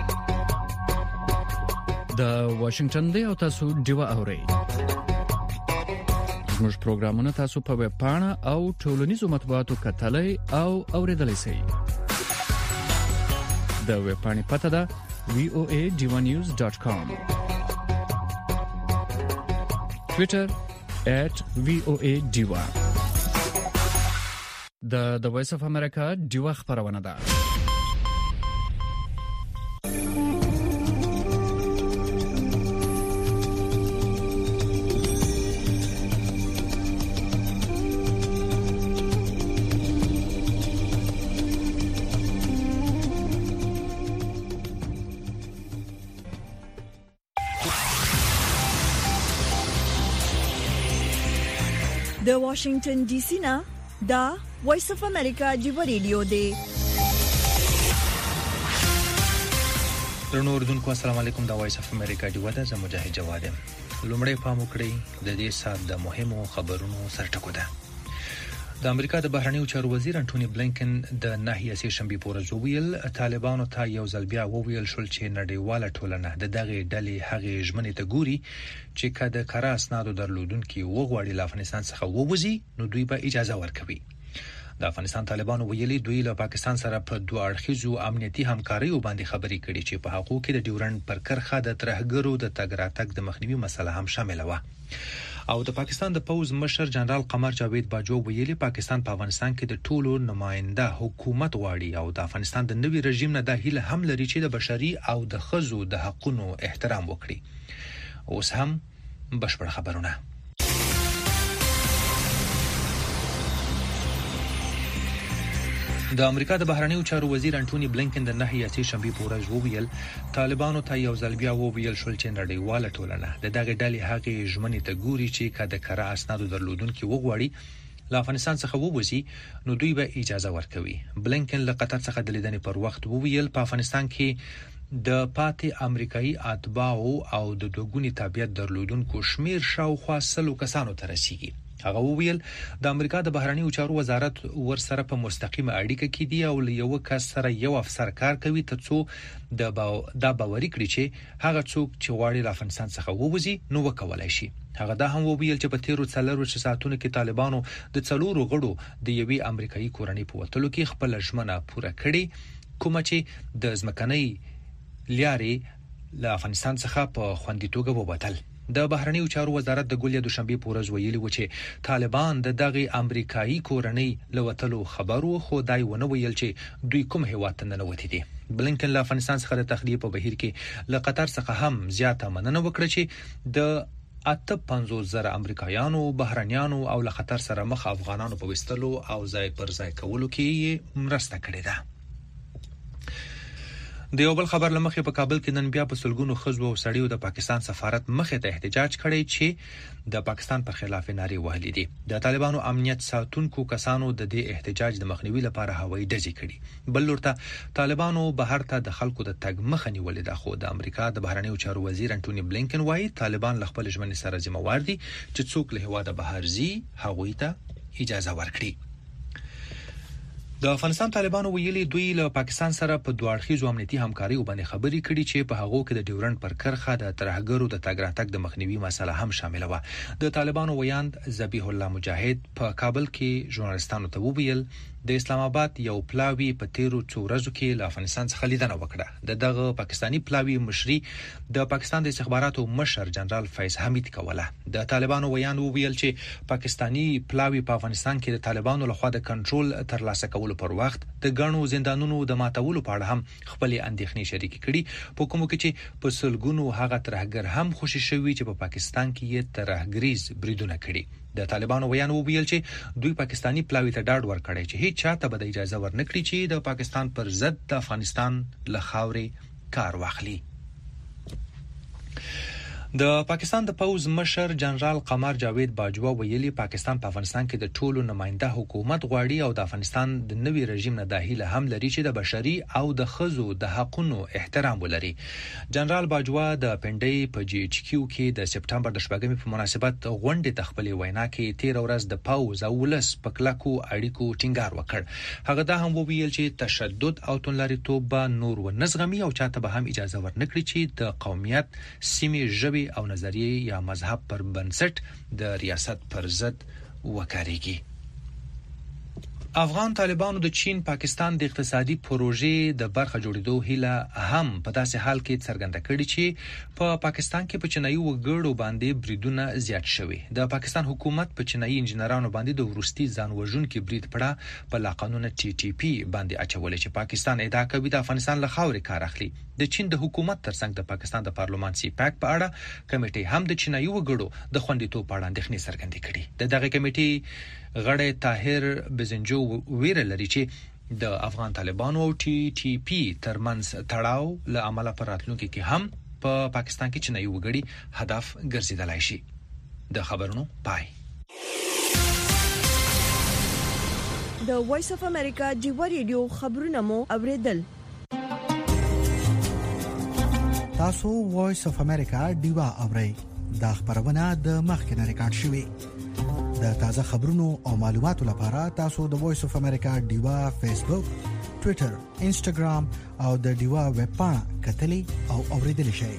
د واشنگټن دی او تاسو دیوا اورئ. زموږ پروګرامونه تاسو په ویب پاڼه او ټولنیزو مطبوعاتو کتلای او اوریدلای شئ. د ویب پاڼې پته ده voadivanews.com. Twitter @voadiva. د وایس اف امریکا دیوا خبرونه ده. د واشنگټن ډي سي نه دا وایس اف امریکا جیو ریډیو دی. درنو اوردونکو السلام علیکم. دا وایس اف امریکا جیو ده. زه مجاهد جواد یم. لومړی پام وکړئ د دې سات د مهمو خبرونو سرټکو ده. د امریکا د بهرنیو چارو وزیر انټونی بلینکن د ناحیه سه شنبه پورز ویل طالبانو ته یو ځل بیا وویل شول چې نړیواله ټولنه د دغه ډلې هغه ژمنې ته ګوري چې کله کار اسنادو درلودونکو وغواړي له افغانستان څخه ووځي نو دوی به اجازه ورکوي. د افغانستان طالبانو ویلي دوی له پاکستان سره په دوه اړخیزو امنیتي همکارۍ باندې خبرې کړې چې په هغه کې د ډیورنډ پر کرخه د ترهګرو د تګ راتګ د مخنیوي مسله هم شامل و. او د پاکستان د پوز مشر جنرال قمر جاوید باجو ویلي پاکستان په افغانستان کې د ټولو نماینده حکومت غواړي او د افغانستان د نوي رژیم نه د هیله هم لري چې د بشري او د خزو د حقوقو احترام وکړي. اوس هم بشپړ خبرونه. د امریکا د بهرنیو چارو وزیر انټونی بلینکن د ناحیه سه شنبه پورز وویل طالبانو ته یو ځل بیا وویل شول چې نړیواله ټولنه د دغه ډلې هغه ژمنې ته ګوري چې کله کار اسنادو درلودونکو وغواړي له افغانستان څخه ووځي نو دوی به اجازه ورکوي. بلینکن له قطر څخه د لیدنې پر وخت وویل په افغانستان کې د پاتې امریکایي اتباعو او د دوګونی تابعیت درلودونکو شمیر شاوخوا 100 کسانو ته رسیدي. هغه وویل د امریکا د بهرنیو چارو وزارت ورسره په مستقیمه اړیکه کې دی او له یو کس سره یو افسر کار کوي ترڅو د باوري کړي چې هغه څوک چې غواړي له افغانستان څخه ووځي نو وکولای شي. هغه دا هم وویل چې په تیرو 4 ساعتونو کې طالبانو د 4 غړو د یوې امریکایي کورنۍ په وتلو کې خپل ژمنه پوره کړې کوم چې د ځمکنۍ لیارې له افغانستان څخه په خوندیتوب وبتل. د بهرنیو چارو وزارت د ګولیا دوشنبه پورز ویلي و چې طالبان د دغه امریکایي کورنۍ لوتلو خبرو خو دای ونه ویل چې دوی کوم هیواد ته نه وتی دي. بلینکن له افغانستان څخه د تخلیه په بهیر کې له قطر څخه هم زیاته مننه وکړه چې د 58,000 امریکایانو بهرنیانو او له خطر سره مخ افغانانو په وستلو او ځای پر ځای کولو کې مرسته کړې ده. د یو بل خبر لمخې په کابل کې نن بیا په سلګونو خزو او سړیو د پاکستان سفارت مخې ته احتجاج کړی چې د پاکستان پر خلاف نارې وهلې دي. د طالبانو امنیت ساتونکو کسانو د دې احتجاج د مخنیوي لپاره هوایي ډزې کړې. بل لورته طالبانو بهر ته د خلکو د تګ مخه نیولې ده خو د امریکا د بهرنیو چارو وزیر انټونی بلینکن وايي طالبان له خپل ژمنې سره ذمہوار دي چې څوک له هواده بهر ځي هغوی ته اجازه ورکړي. د افغانستان طالبانو ویلي دوی له پاکستان سره په دوه اړخیزو امنیتي همکارۍ باندې خبرې کړي چې په هغه کې د ډیورنډ پر کرخه د ترهګرو د تګ راتګ د مخنیوي مسله هم شامل و. د طالبانو ویاند ذبیح الله مجاهد په کابل کې ژورنالستانو ته وویل د اسلام آباد یو پلاوی په تیرو څو ورځو کې له افغانستان څخه لیدنه وکړه. دغه پاکستانی پلاوی مشري د پاکستان د استخباراتو مشر جنرال فیض حمید کوله. د طالبانو ویاند وویل چې پاکستانی پلاوی په افغانستان کې د طالبانو لخوا د کنټرول ترلاسه کولو پر وخت د غنو زندانونو د ماتولو په اړه هم خپل اندېښنې شریک کړي په کوم کې چې په سلګونو هغه ترهګر هم خوشی شوی چې په پاکستان کې یې ترهګریز بریدونه کړي. د طالبانو ویان وویل چې دوی پاکستانی پلاوی ته ډاډ ورکړی چې هیڅ چاته به اجازه ورنکړي چې د پاکستان پر ضد د افغانستان له خاورې کار واخلي. د پاکستان د پوز مشر جنرال قمر جاوید باجوا ویلي پاکستان په افغانستان کې د ټولو نماینده حکومت غواړي او د افغانستان د نوي رژیم نه د هیله هم لري چې د بشري او د خزو د حقوقو احترام ولري. جنرال باجوا د پندای په جی ایچ کیو کې د سپټمبر د شپږمې په مناسبت غونډې ته خپل وینا کې 13 ورځ د پوز او ولس په کلکو اړیکو ټینګار وکړ. هغه دا هم وویل چې تشدد او توندلاریتوب به نور ونزغمي او چاته به هم اجازه ورنکړي چې د قومیت سیمې ژبې او نظریه یا مذهب پر بنسټ د ریاست پر ضد وکړيږي. افغان طالبانو د چین پاکستان د اقتصادي پروژې د برخه جوړېدو هیله هم په داسې حال کې څرګنده کړې چې په پاکستان کې په چینایي وګړو باندې بریدونه زیات شوي. د پاکستان حکومت په چینایي انجنیرانو باندې د ورستي ځان وژونکي برید پړه په لاقانونه ټي ټي پی باندې اچولې چې پاکستان ادعا کوي د افغانستان له خاورې کار اخلي. د چین د حکومت ترڅنګ د پاکستان د پارلمان سی پاک په اړه کمیټې هم د چینایي وګړو د خوندیتوب په اړه اندېښنې څرګندې کړې. دغه کمیټې غړی طاهر بزنجو ویره لري چې د افغان طالبانو او ټي ټي پی ترمنځ تړاو له عمله پر راتلونکي کې هم په پاکستان کې چینایي وګړي هدف ګرځیدلای شي. د خبرونو پای. د وایس اف امریکا جیو ریډیو خبرونه مو اوریدل. تاسو وایس اف امریکا ډیوا اورئ. دا خبرونه د مخکنه ریکارډ شوې. د تازه خبرونو او معلوماتو لپاره تاسو د وایس اف امریکا ډیوا فیسبوک، ټوئیټر، انسټاګرام او د ډیوا ویب پاڼه کتلې او اوریدل شئ.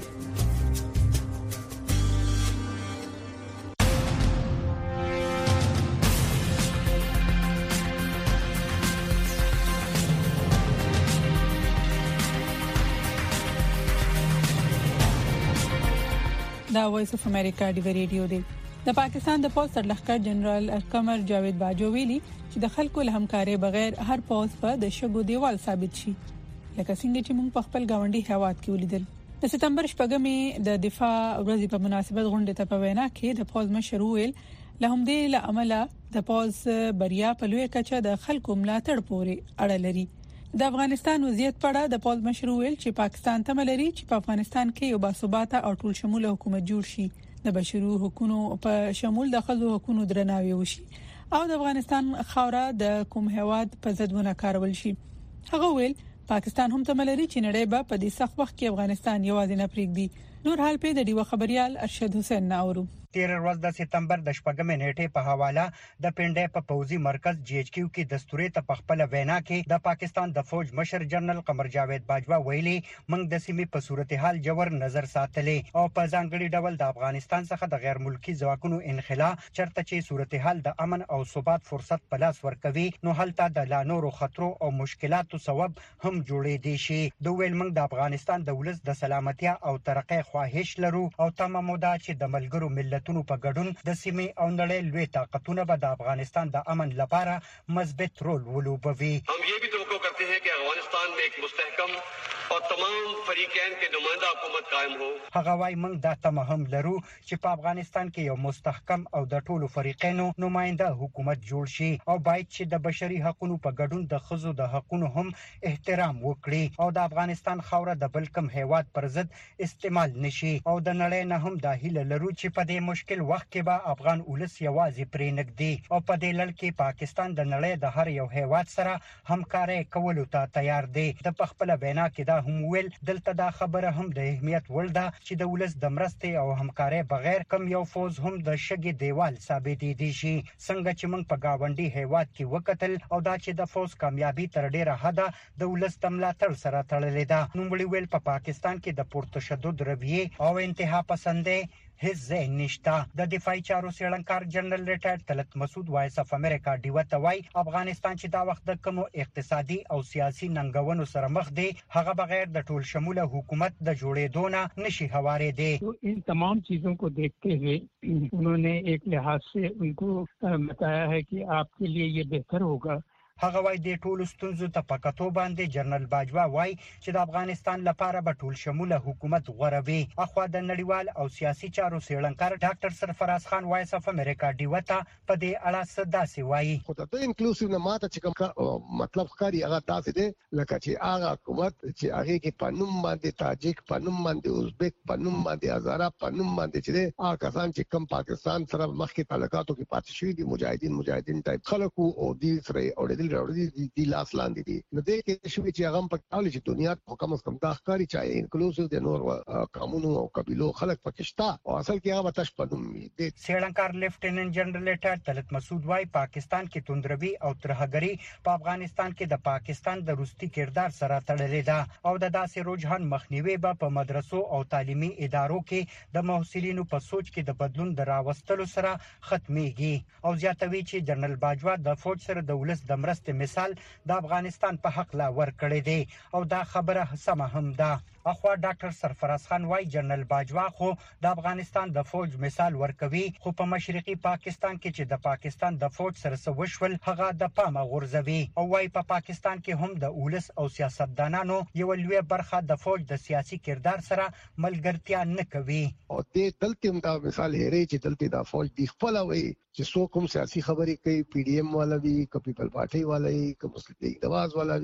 دا وایس اف امریکا دی ریډیو دی. د پاکستان د پولیس سرلښکر جنرال قمر جاوید باجو ویلي چې د خلکو له همکارۍ بغیر هر پولیس په د شګو دیوال ثابت شي. لکه څنګه چې موږ په خپل گاونډي هیواد کې ولیدل. د سپتمبر 8 د دفاع ورځې په مناسبت غونډه ته په وینا کې د پولیس مشر ویل له همدې له عمله د پولیس بریا په لوی کچه د خلکو ملاتړ پورې اړه لري. د افغانستان وضعیت په اړه د پولیس مشر ویل چې پاکستان تمه لري چې په افغانستان کې یو باثباته او ټول شموله حکومت جوړ شي. د بشري حقوقو په شمول د ښځو حقوقو درناوی وشي او د افغانستان خاوره د کوم هیواد په ضد ونه کارول شي. هغه ویل پاکستان هم تمه لري چې نړۍ به په دې سخت وخت کې افغانستان یوازې نه پرېږدي. نور حال په د ډیو خبريال ارشد حسین ناورو. 13 ورځ د سپتمبر د 8 نیټې په حواله د پنډې په پوزي مرکز جی ایچ کیو کې دستوري ته خپل وینا کې د پاکستان د فوج مشر جنرال قمر جاوید باجوا ویلي موږ د سیمې په صورتحال جوړ نظر ساتلې او په ځانګړي ډول د افغانستان څخه د غیر ملکی ځواکونو انخلا چرته چې صورتحال د امن او ثبات فرصت په لاس ورکوي نو هلته د لا نورو خطرو او مشکلاتو سبب هم جوړې دي شي. د ویل موږ د افغانستان د ولس د سلامتیا او ترقۍ خواهش لرو او تمه مو ده چې د ملګرو ملتونو په ګډون د سیمې او نړۍ لوی طاقتونه به د افغانستان د امن لپاره مثبت رول ولوبوي. हम ये भी توقع करते हैं कि अफगानिस्तान में एक मुस्तहकम और तमाम फरीकैन के नुमाइंदा हुकूमत कायम हो. هغه وايي موږ دا تمه هم لرو چې په افغانستان کې یو مستحکم او د ټولو فریقینو نماینده حکومت جوړ شي او باید چې د بشري حقوقو په ګډون د خزو د حقوقو هم احترام وکړي او د افغانستان خاوره د بلکم هیواد پر ضد استعمال نشي او د نړۍ نه هم د هیله لرو چې په دې مشکل وخت کې به افغان ولس یوازې پرې نږدې او په دې لړ کې پاکستان د نړۍ د هر یو هیواد سره همکاري کولو ته تیار دی. د خپل وینا کې دا هم ویل دلته دا خبره هم د اهمیت وړ ده چې د ولس د مرستې او همکاري بغیر کم یو فوز هم د شګې دیوال ثابت دي شي. څنګه چې موږ په گاونډي هیواد کې وکتل او دا چې د فوز کامیابی تر ډیره حده د ولس د ملاتړ سره تړلې ده. نو ویل په پاکستان کې د پرتشدد رویه او انتها پسندۍ هیڅ ځای نشته. د دفاعي چارو څېړنکار جنرال ریټایر طلعت مسعود وایس اف امریکا ډیو ته وایي افغانستان چې دا وخت د کوم اقتصادي او سیاسي ننګونو سره مخ دی هغه بغیر د ټول شموله حکومت د جوړېدو نه نشي هوارېدی. ان تمام چیزوں کو دیکھتے ہوئے انہوں نے ایک لحاظ سے ان کو بتایا ہے کہ آپ کے لیے یہ بہتر ہوگا. هغه وای د ټولو ستونزو ته پکاتو باندې جنرال باجوا وای چې د افغانستان لپاره به ټول شموله حکومت غوړه وي. اخو د نړیوال او سیاسي چارو څېړنکار ډاکټر سرفراز خان وایس اف امریکا ډیوتا په دې اړه صداسي وای خو د انکلوسیو نه ماته چې کوم مطلب ښکاری هغه تاسو دې لکه چې هغه حکومت چې هغه کې پنوم باندې تاجک پنوم باندې ازبک پنوم باندې هزاره پنوم باندې چې هغه کسان چې کوم پاکستان سره مخکې تعلقاتو کې پاتې شوي دي مجاهدین ټایپ خلکو او دې سره او دی لاس لاندې دي. نو دې کې شوی چې هغه په اړه چې دنیا په کوم کم دا ښکاری چې انکلوسیو د نور قانونو او قبيلو خلک پکشتا او اصل کې هغه تاسو پدوم دي. سیړنکار لیفټیننټ جنرال ریټایر طلعت مسعود وايي پاکستان کې توندروي او ترهګری په افغانستان کې د پاکستان د روسي کردار سره تړلې ده او د داسې رجحان مخنیوي به په مدرسو او تعلیمي ادارو کې د محصلینو په سوچ کې د بدلون دراوستلو سره ختميږي او زیاتوي چې جنرال باجوا د فوج سره د ولس د مرستې مثال د افغانستان په حق لا ور کړی دی او دا خبره سمه هم ده. اخوا ډاکټر سرفراز خان وايي جنرال باجوا خو د افغانستان د فوج مثال ورکوي خو په مشرقي پاکستان کې چې د پاکستان د فوج سره سوشول هغه د پامه غورځوي او وايي په پاکستان کې هم د ولس او سیاستدانانو یو لوی برخه د فوج د سیاسي کردار سره ملګرتیا نه کوي او دې دلته دا مثال هري چې دلته د فوج دی خپل وي چې څوک هم سیاسي خبرې کوي پی ډی ایم والا وی پیپل پارټي والا وی مسلم لیگ نواز والا وی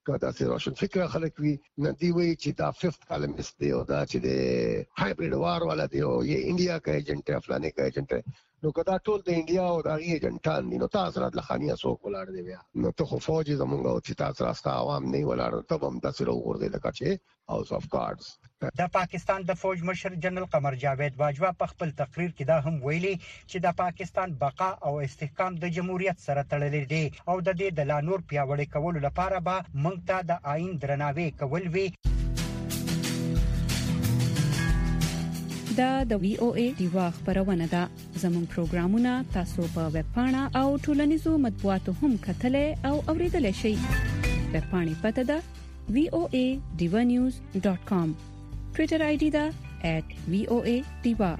کدا سي روشن فکر خلک وي ندی وی چې دا 5th کالمست دی او دا چې د هایبرید وار والا دی او یہ انډیا کا ایجنٹ ہے فلانے کا ایجنٹ ہے نو کدا ټول د انډیا او د ایجنټان دي نو تاسو رات لخانیا سو کولاړ دی بیا نو ته خو فوج زمونږ او چې تاسو راستا عوام نه ولاړ ته هم تاسو وګورئ لکه چې هاوس اف کارډز. د پاکستان د فوج مشر جنرال قمر جاوید باجوا په خپل تقریر کې دا هم ویلي چې د پاکستان بقا او استحکام د جمهوریت سره تړلې دي او د دې د لا نور پیاوړی کولو لپاره به موږ ته د آئین درناوی کول وی. دا د وی او ای دیوا خبرونه ده. زموږ پروګرامونه تاسو په ویب پاڼه او ټولنیزو مطبوعاتو هم کتلې او اوریدلای شئ. ویب پاڼې پته ده voanews.com. ټوئیټر آی ډي ده @voadiva.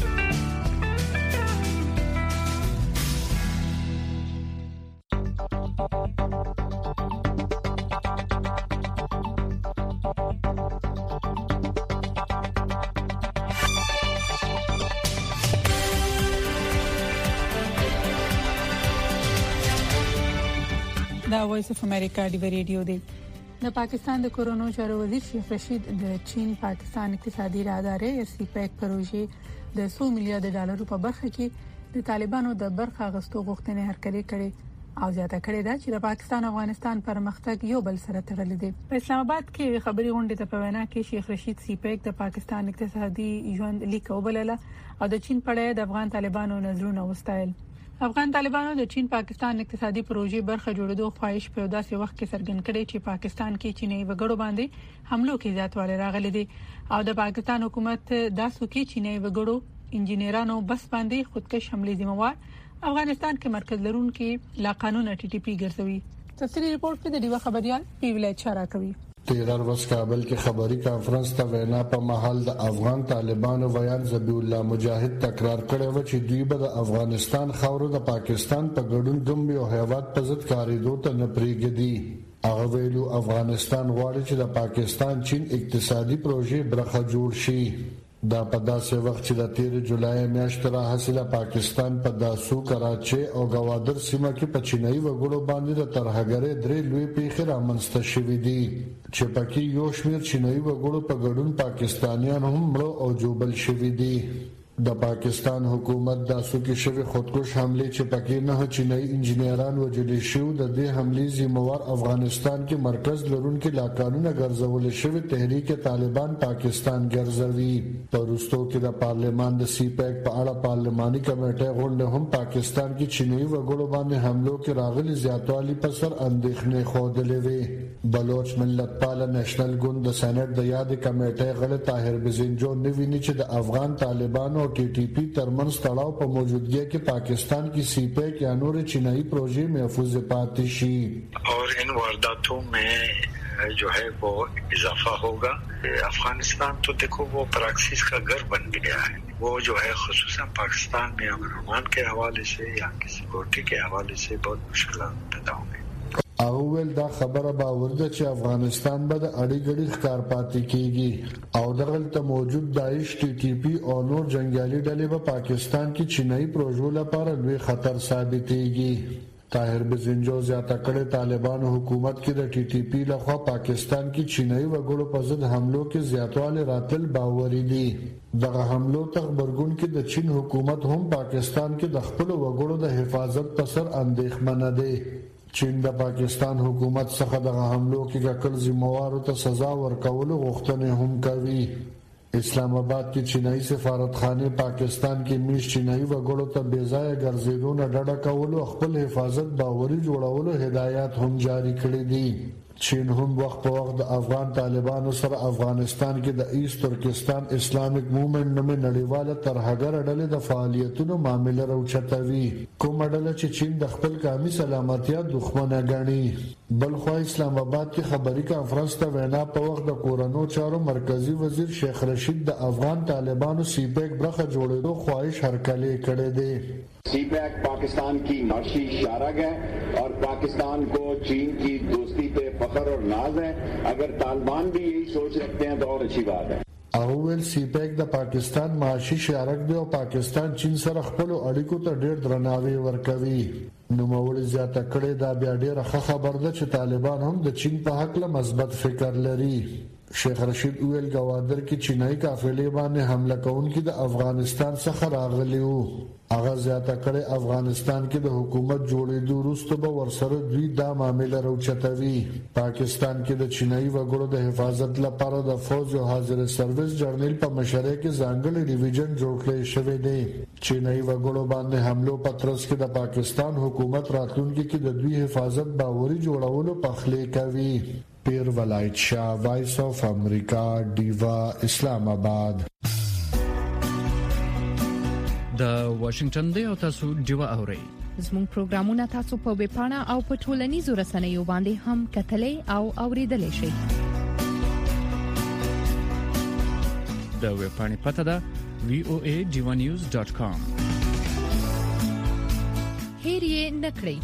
دا وایس اف امریکا دی ریډیو دی. د پاکستان د کورونو چارو وزیر شیخ رشید د چین پاکستان اقتصادي ادارې سیپیک پروژې د 100 میلیارډ ډالر په برخه کې د طالبانو د برخه غستو غوښتنې هرکلي کړي او زیاته کړې ده چې د پاکستان او افغانستان پرمختګ یو بل سره تړلي دي. په اسلام آباد کې خبري غونډه ته په وینا کې شیخ رشید سیپیک د پاکستان اقتصادي ژوند لیک وبلله او د چین په اړه د افغان طالبانو نظرونه وستایل. افغان طالبانو د چین پاکستان اقتصادي پروژې برخه جوړېدو خواهش په داسې وخت کې څرګند کړي چې پاکستان کې چینی وګړو باندې حملو کې زیاتوالی راغلي دي او د پاکستان حکومت داسو کې چینی وګړو انجنیرانو بس باندې خودکش حمله ذمہوار افغانستان کې مرکز لرونکي لا قانون ټي ټي پی ګرځوي. تفصیلی رپورت په دیوه خبريال پیوله چارا کوي. 13 ورځ کابل کې خبري کانفرنس ته وینا په محل د افغان طالبانو ویان ذبیح الله مجاهد تکرار کړی و چې دوی به د افغانستان خاورو د پاکستان په ګډون ګم یو هیواد په ضد کاریدو ته نه پریږدي. هغه ویلو افغانستان غواړي چې د پاکستان چین اقتصادي پروژې برخه جوړ شي. دا په داسې وخت چې د 13 جولای میاشتې را حاصله پاکستان په داسو کراچي او گوادر سیمه کې په چینایي وګړو باندې د ترهګرۍ درې لوی پیښې رامنځته شوې دي چې پکې یو شمېر چینایي وګړو په ګډون پاکستانیان هم مړ او جوبل شوي دي. د پاکستان حکومت داسو کې شوی خودکش حمله چې پکې نه چینایي انجنیران وژل شو د دې حملې ذمہوار افغانستان کې مرکز لرونکي لا قانون ګرځول شوی تحریک طالبان پاکستان ګرځوي. پرستو کې د پارلمان د سی پیک په اړه پارلماني کمیټه غونډه هم پاکستان کې چینایي وګړو باندې حملو کې راغلي زیاتوالی پر سر اندېښنې خوده وي. بلوچ ملت پال نېشنل ګوند د سېنات د یاد کمیټه غل طاهر بزنجو نویني چې د افغان طالبانو ٹی ٹی پی ترمنځ تړاو په موجودګۍ کې پاکستان کی سی پیک یا نور چینائی پروژے محفوظ پاتی شي اور ان وارداتوں میں جو ہے وہ اضافہ ہوگا. افغانستان تو دیکھو وہ پراکسس کا گھر بن گیا ہے. وہ جو ہے خصوصاً پاکستان میں امن کے حوالے سے یا سیکورٹی کے حوالے سے بہت مشکلات پیدا ہوں گی. اول دا خبره باور ده چې افغانستان به د اړیګړي ښکار پاتې کیږي او دغلته موجود داعش ټي ټي پی او نور جنگیالي ډلې په پاکستان کې چینایي پروژو لپاره لوی خطر ثابتېږي. طاهر بزنجو زیاته کړې طالبانو حکومت کې د ټي ټي پی لخوا پاکستان کې چینایي وګړو په ضد حملو کې زیاتوالی راتل باوري دي. دغه حملو ته خبرګون کې د چین حکومت هم پاکستان کې د خپل وګړو د حفاظت پر سر اندېښمنه دی. چین د پاکستان حکومت څخه د حملو کې ګټل ذمہوارو ته سزا ورکول غوښتنه هم کوي. اسلام آباد کې چینایي سفارتخانه پاکستان کې میش چینایي وګړو ته بې ځایه ګرځېدو نه ډډه کول او خپل حفاظت باوري جوړولو هدایات هم جاری کړي دي. چین هم وخت په وخت د افغان طالبانو سره افغانستان کې د ایست ترکستان اسلامیک موومنټ نومې نړیواله ترهګر ډلې د فعالیتونو معاملې راوچتوي. کومه ډله چې چین د خپل قومي سلامتیا دښمنه ګڼي. بلخو اسلام آباد کې خبري کانفرنس ته وینا په وخت د کورونو چارو مرکزی وزیر شیخ رشید د افغان طالبانو سی پیک برخه جوړېدو خواهش هرکلی کړی دی. سی پیک پاکستان کی معاشی شارگ ہے اور پاکستان کو چین کی دوستی پہ فخر اور ناز ہے. اگر طالبان بھی یہی سوچ رکھتے ہیں تو اور اچھی بات ہے. هغه ول سیپیک د پاکستان معاشي شریک دی او پاکستان چین سره خپل اړیکو ته ډېر درناوی ورکوي. نو مولوی زیاته کړي دا بیا ډېر ښه خبر ده چې طالبان هم د چین په حق له مثبت فکر لري. شیخ رشید اویل گوادر کې چینایي قافلې باندې حمله کوونکي د افغانستان څخه راغلي وو. هغه زیاته کړي افغانستان کې د حکومت جوړېدو وروسته به ورسره دوی دا معاملې راوچتوي. پاکستان کې د چینایي وګړو د حفاظت لپاره د فوج او حاضر سرویس جرنیل په مشرۍ کې ځانګړی ډیویژن جوړ کړی شوی دی. چینایي وګړو باندې حملو په ترڅ کې د پاکستان حکومت راتلونکي کې د دوی حفاظت باوري جوړولو پخلی کوي. پیر ولایت شاه، وایس اف امریکا، ډیوا، اسلام آباد. د واشنگټن دی او تاسو ډیوا اورئ. زموږ پروګرامونه تاسو په ویب پاڼه او په ټولنیزو رسنیو باندې هم کتلای او اوریدلای شئ. د ویب پاڼې پته ده voanews.com. هیر یې نکړئ.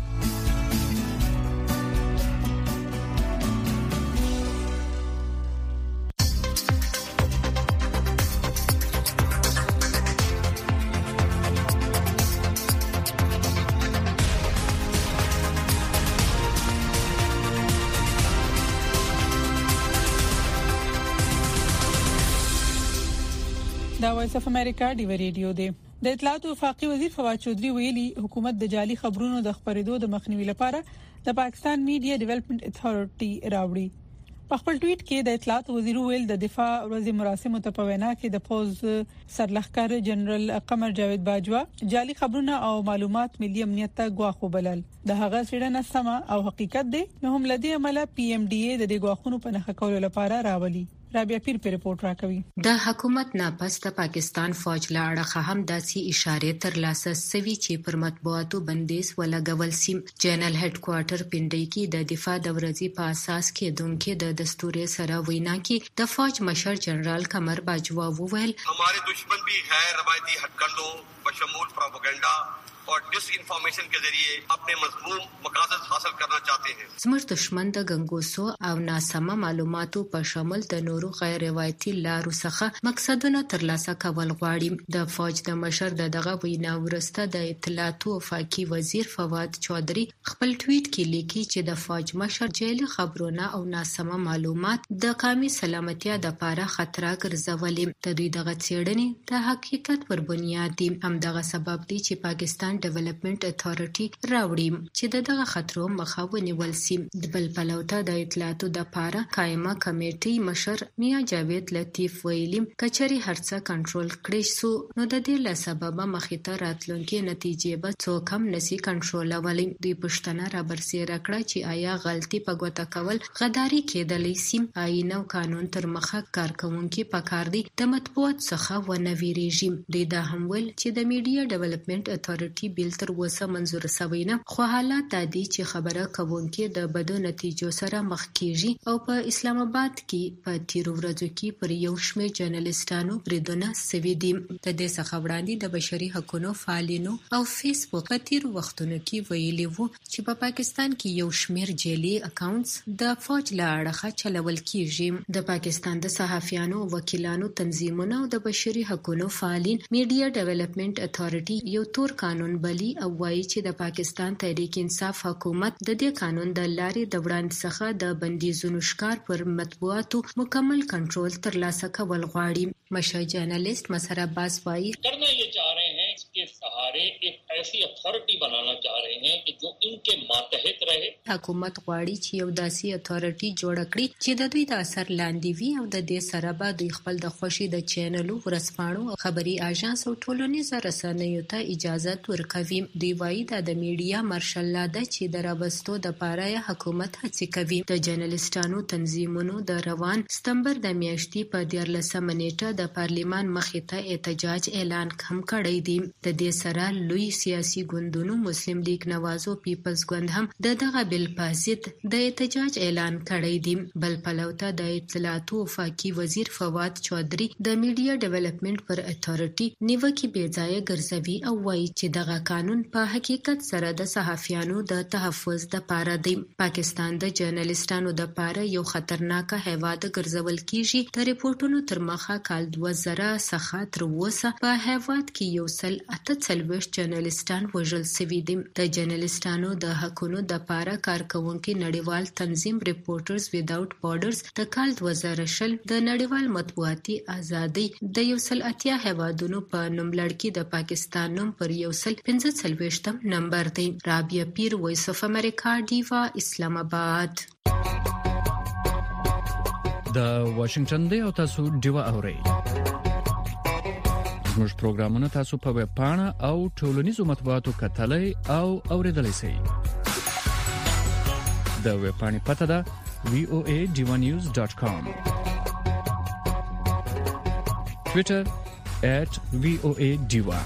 دا وایس اف امریکا ډیو ریډیو دی. د اطلاعات او وفاقي وزیر فواد چودري ویلي حکومت د جعلي خبرونو د خبرېدو د مخنیوي لپاره د پاکستان میډیا ډیولپمنٹ اتھارټي راوړي. په خپل ټویټ کې د اطلاعات وزیر ویل د دفاع ورځې مراسم ته وینا کې د فوز سرلښکر جنرال قمر جاوید باجوا جعلي خبرونه او معلومات ملي امنیت ته غواخو بلل. د هغه سړنه سم او حقیقت دی نو هم لدی عمله پی ام ډی اے د دې غواخونو په نخښه کولو لپاره راولي. رابعه پیر په ریپورت راکوي. د حکومت نه پس د پاکستان فوج لاړه هم داسي اشاره تر لاسه سوي چې پر مطبوعاتو بندیز ولګول سي. جنرال هډ کوارټر پنډي کې د دفاع د ورځې په اساس کې دونکو د دستوري سره وینا کې د فوج مشر جنرال قمر باجوا وویل हमारे दुश्मन भी गैर रवायती हथकंडों बशमूल प्रोपेगेंडा और डिस इंफॉर्मेशन के जरिए अपने मजमूम मकासद हासिल करना चाहते हैं. زموږ دشمن د ګنګوسو او ناسمه معلوماتو په شامل د نورو غیر روایتي لارو څخه مقصدونه ترلاسه کول غواړي. د فوج د مشر دغه وینا ورسته د اطلاعات او وفاقي وزیر فواد چودري خپل ټویټ کې لیکي چې د فوج مشر جعلي خبرونه او ناسمه معلومات د قومي سلامتیا د لپاره خطر ګرځولي. د دوی دغه څېړنې د حقیقت پر بنیاد دي. هم دغه سبب دی چې پاکستان ډیولپمنٹ اتھارټي راوړي چې دغه خطرو مخه ونیول شي. د بل پلوته د اطلاعاتو د لپاره قائمه کمیټې مشر میا جاوید لطیف ویلي کچري هرڅه کنټرول کړی سو نو د دې له سببه مخې ته راتلونکي نتیجې به څوک هم نشي کنټرولولای. دوی پښتنه را برسېره کړه چې آیا غلطي په ګوته کول غداري کېدلی سي. آئین او قانون تر مخه کارکونکي پکار دي د مطبوعات څخه ونه ویریږي. دوی دا هم ول چې د میډیا ډیولپمنٹ اتھارټي بیل تر اوسه منزور شوی نه خو حالات دادي چې خبره کوونکي د بدو نتیجو سره مخ کیږي او په اسلام آباد کې په تیرو ورځو کې پر یو شمېر جرنالستانو بریدونه سوي دي. د دې څخه وړاندې د بشري حقوقو فعالینو او فیسبوک په تیرو وختونو کې ویلي وو چې په پاکستان کې یو شمېر جعلي اکاونټس د فوج له اړخه چلول کیږي. د پاکستان د صحافیانو وکیلانو تنظیمونو او د بشري حقوقو فعالین میډیا ډیولپمنٹ اتھارټي یو تور قانون بلی او وایي چې د پاکستان تحریک انصاف حکومت د دې قانون د لارې د وړاندې څخه د بندیزونو ښکار پر مطبوعاتو مکمل کنټرول ترلاسه کول غواړي. مشهور جرنالست مسر عباس وایي کرنا یہ چاہ رہے ہیں इसके सहारे एक ऐसी अथॉरिटी बनाना चाह रहे हैं कि जो इनके मातहत रहे. حکومت غواړي چې یو داسې اتھارټي جوړ کړي چې د دوی د اثر لاندې وي او د دې سره به دوی خپل د خوشي د چینلو ورسپاڼو خبري اژانس او ټولنیزو رسنیو ته اجازه ورکوي. دوی وایي دا د میډیا مارشل لا ده چې د راوستو د پاره حکومت هڅه کوي. د جرنالستانو تنظیمونو د روان سپتمبر د میاشتې په 14 نیټه د پارلیمان مخې ته احتجاج اعلان هم کړی دی. د دې سره لوی سیاسي ګوندونو مسلم لیگ نواز او پیپلز ګوند هم دغه بل په ضد د احتجاج اعلان کړی دی. بل پلوته د اطلاعات او وفاقي وزیر فواد چودري د میډیا ډیولپمنٹ پر اتھارټي نیوکه بې ځای ګرځوي او وایي چې دغه قانون په حقیقت سره د صحافیانو د تحفظ د پاره دی. پاکستان د جرنالستانو د پاره یو خطرناک هیواد ګرځول کیږي. د ریپورتونو تر مخه کال 2000 څخه تر اوسه په هیواد کې یو سل 48 جرنالستان وژل شوي دي. د جرنالستانو د حقونو د پاره کارکونکو نړیوال تنظیم ریپورټرز ویداوټ بارډرز د کال 2020 د نړیوال مطبوعاتي ازادي د یو سل 80 هیوادونو په نوملړ کې د پاکستان نوم پر یو سل 45 نمبر دی. رابعه پیر، وایس اف امریکا، ډیوا، اسلام آباد. د واشنگټن دی او تاسو ډیوا اورئ. زموږ پروګرامونه تاسو په ویب پاڼه او ټولنیزو مطبوعاتو کتلای او اوریدلای شئ. د ویب پاڼې پته ده voadivanews.com. Twitter @voadiva.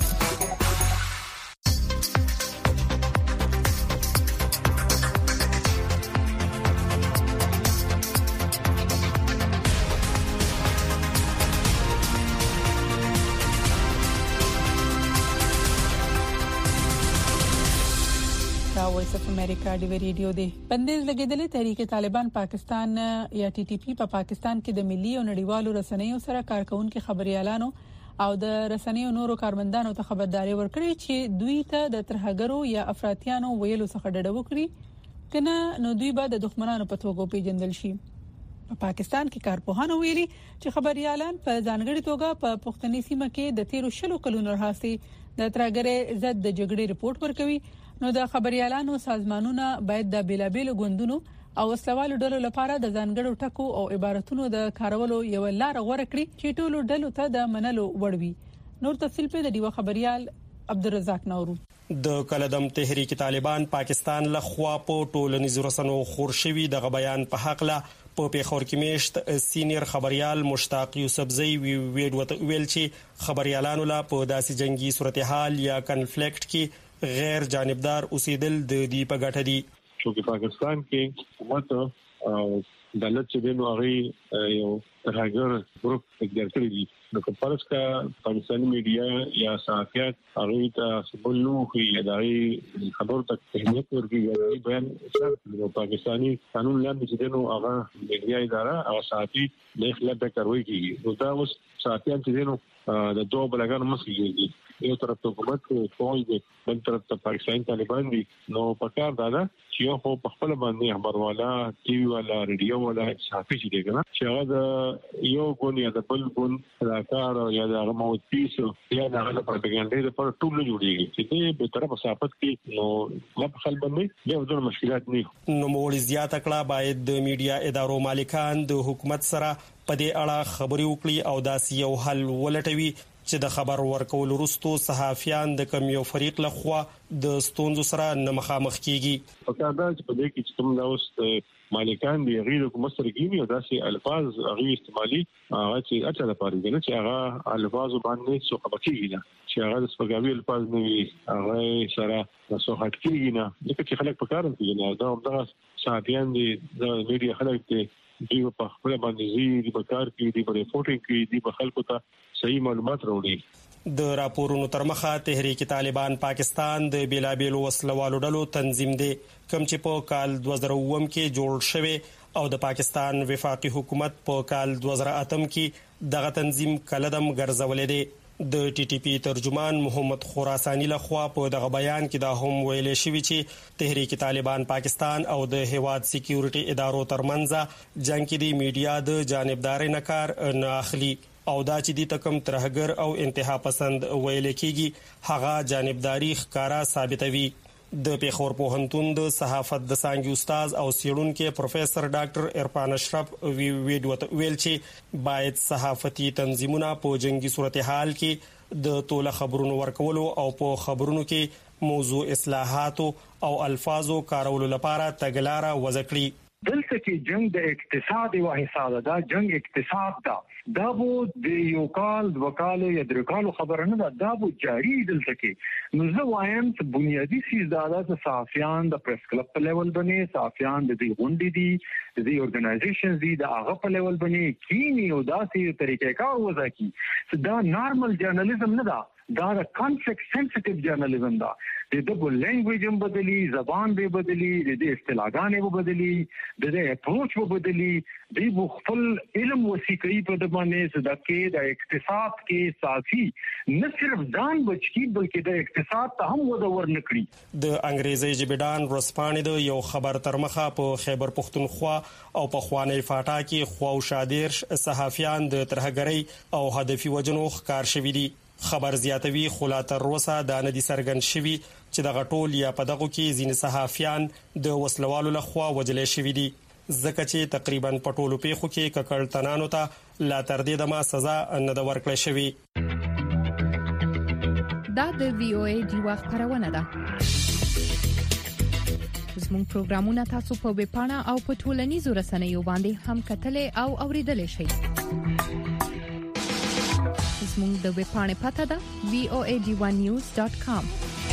وایس اف امریکا ډیوی ریډیو دی. بندیز لګیدلې تحریک طالبان پاکستان یا ټي ټي پی په پاکستان کې د ملي او نړیوالو رسنیو سره کارکونکو خبريالانو او د رسنیو نورو کارمندانو ته خبرداري ورکړي چې دوی ته د ترهګرو یا افراطیانو ویلو څخه ډډه وکړي کنه نو دوی به د دښمنانو په توګه پیژندل شي. په پاکستان کې کارپوهانو ویلي چې خبريالان په ځانګړي توګه په پښتني سیمه کې د 13 کلونو راهیسې د ترهګرۍ ضد د جګړې رپورت ورکوي. نو د خبريالانو سازمانونه باید د بیلابېلو ګوندونو او وسلوالو ډلو لپاره د ځانګړو ټکو او عبارتونو د کارولو یو لار غوړه کړي چې ټولو ډلو ته د منلو وړ وي. نور تفصیل په د دیو خبريال عبدالرزاق نورو. د کلدم تحریک طالبان پاکستان له خوا په ټولنیزو رسنیو خورشوي د بیان په حق له په پیښور کې میشت سینیر خبريال مشتاق یوسفزئی ویډیو ویل چې خبريالانو لا په داسې جنگي صورتحال یا کنفلیکټ کې غیر جانبدار اوسېدل د دې په ګټه دي. چې پاکستان کې حکومت او دولت چې دنو هغه یو ترهګر ګروپ اختیار کړی دي. نو کپارس کا پاکستاني میډیا یا صحافیت هغه ته سبلو کې اداري خبرو تک اهمیت ورکړي. بیان اسلام پاکستاني قانون لاندې چې دنو هغه میډیا اداره او صحافي د خلاف کاروي کوي. نو دا اوس صحافیان چې دنو د دوه بلګانو مسئله دي. یو طرف ته حکومت فوج دی، بل طرف ته پاکستاني طالبان دي. نو پکار دا چې یو په خپل باندې خبروالا ټي وي والا ریډیو والا صحافي چې دی کنه چې هغه د یو ګون یا د بل ګون راکار یا د موت پیس یا د هغه پروپاګاندا لپاره ټول جوړیږي چې به طرف صحافت کې نو په خپل باندې یو ډول مشکلات نه. نو موري زیات کړه باید د میډیا ادارو مالکان د حکومت سره په دې اړه خبري وکړي او داسې یو حل ولټوي چې د خبر ورکول وروسته صحافیان د کم یو فریق لخوا د ستونزو سره نه مخامخ کیږي. په کار دا چې په دې کې چې کوم لاوس مالکان دی غیر حکومت سره کیږي او داسې الفاظ هغه استعمالي هغه چې اچھا لپاره دی چې هغه الفاظ باندې څه خبرېږي نه چې هغه د سپګاوي الفاظ نه وي هغه سره څه هټکیږي نه. ځکه چې خلک په کار کوي نه دا همدغه صحافیان دي د میډیا خلک دي دی په خپل باندې زی په کار کې دی په ریپورټینګ کې دی په خلکو ته صحیح معلومات راوړي. د راپورونو تر مخه تحریک طالبان پاکستان د بیلابېلو وسلوالو ډلو تنظیم دی کوم چې په کال 2009 کې جوړ شوی او د پاکستان وفاقي حکومت په کال 2008 کې دغه تنظیم کلدم ګرځولې دی. د ټي ټي پی ترجمان محمد خراسانی لخوا په دغه بیان کې دا هم ویل شوی چې تحریک طالبان پاکستان او د هواد سکیورټي ادارو ترمنځ جنگ کې د میډیا د جانبداري نه کار نه اخلي او دا چې د تکم ترهګر او انتها پسند ویل کېږي هغه جانبداري ښکارا ثابتوي. د پیښور پوهنتون د صحافت د څانګې استاد او څېړونکو پروفیسور ډاکټر عرفان اشرف ویډیو ویل چې باید صحافتي تنظیمونه په جنگي صورتحال کې د توله خبرونو ورکولو او په خبرونو کې موضوع اصلاحات او الفاظو کارولو لپاره تګلارې وضع کړي. دلته کې جنگ د اقتصاد یو حصہ ده، جنگ اقتصاد ده، دا وو د یو کال وکالو یا درکالو خبره نه ده، دا وو جاری دلته کې. نو زه وایم چې بنیادی چیز دا ده چې صحافیان د پریس کلب په لیول باندې، صحافیان د دې غونډې دي، د ارګنایزیشنز دي، د هغه په لیول باندې کینی او داسې طریقې کار وځي چې دا نارمل جرنالیزم نه ده، دا کانټیکست سنسټیو جرنالیزم ده. د ډبل لینګویج هم بدلی، زبان به بدلی، د اصطلاحګانې به بدلی، د اپروچ به بدلی، د خپل علم وسیقي په د باندې صدقې د اقتصاد کې صافي نه صرف ځان بچی بلکې د اقتصاد ته هم وده ورنکړي. د انګریزي جبدان رسپانې د یو خبر تر مخه په خیبر پختونخوا او په خوانی فاټا کې خو او شادر صحافیان د ترهګری او هدفي وجنو ښکار شوې دي. خبر زیاتوي خلا تر اوسه د ندي سرګن شوی چې د غټول یا په دغه کې ځین صحافیان د وسلوالو لخوا وجلې شوی دي، ځکه چې تقریبا په ټولو پیښو کې ککړتنانو ته لا تر دې دمه سزا نه د ورکړې شوی. دا د وی او ای ډیوا خبرونه ده. زموږ پروګرامونه تاسو په ویب پاڼه او په ټولنیزو رسنیو باندې هم کتلې او اوریدلې شئ. زموږ د ویب پاڼې پته ده voadivanews.com.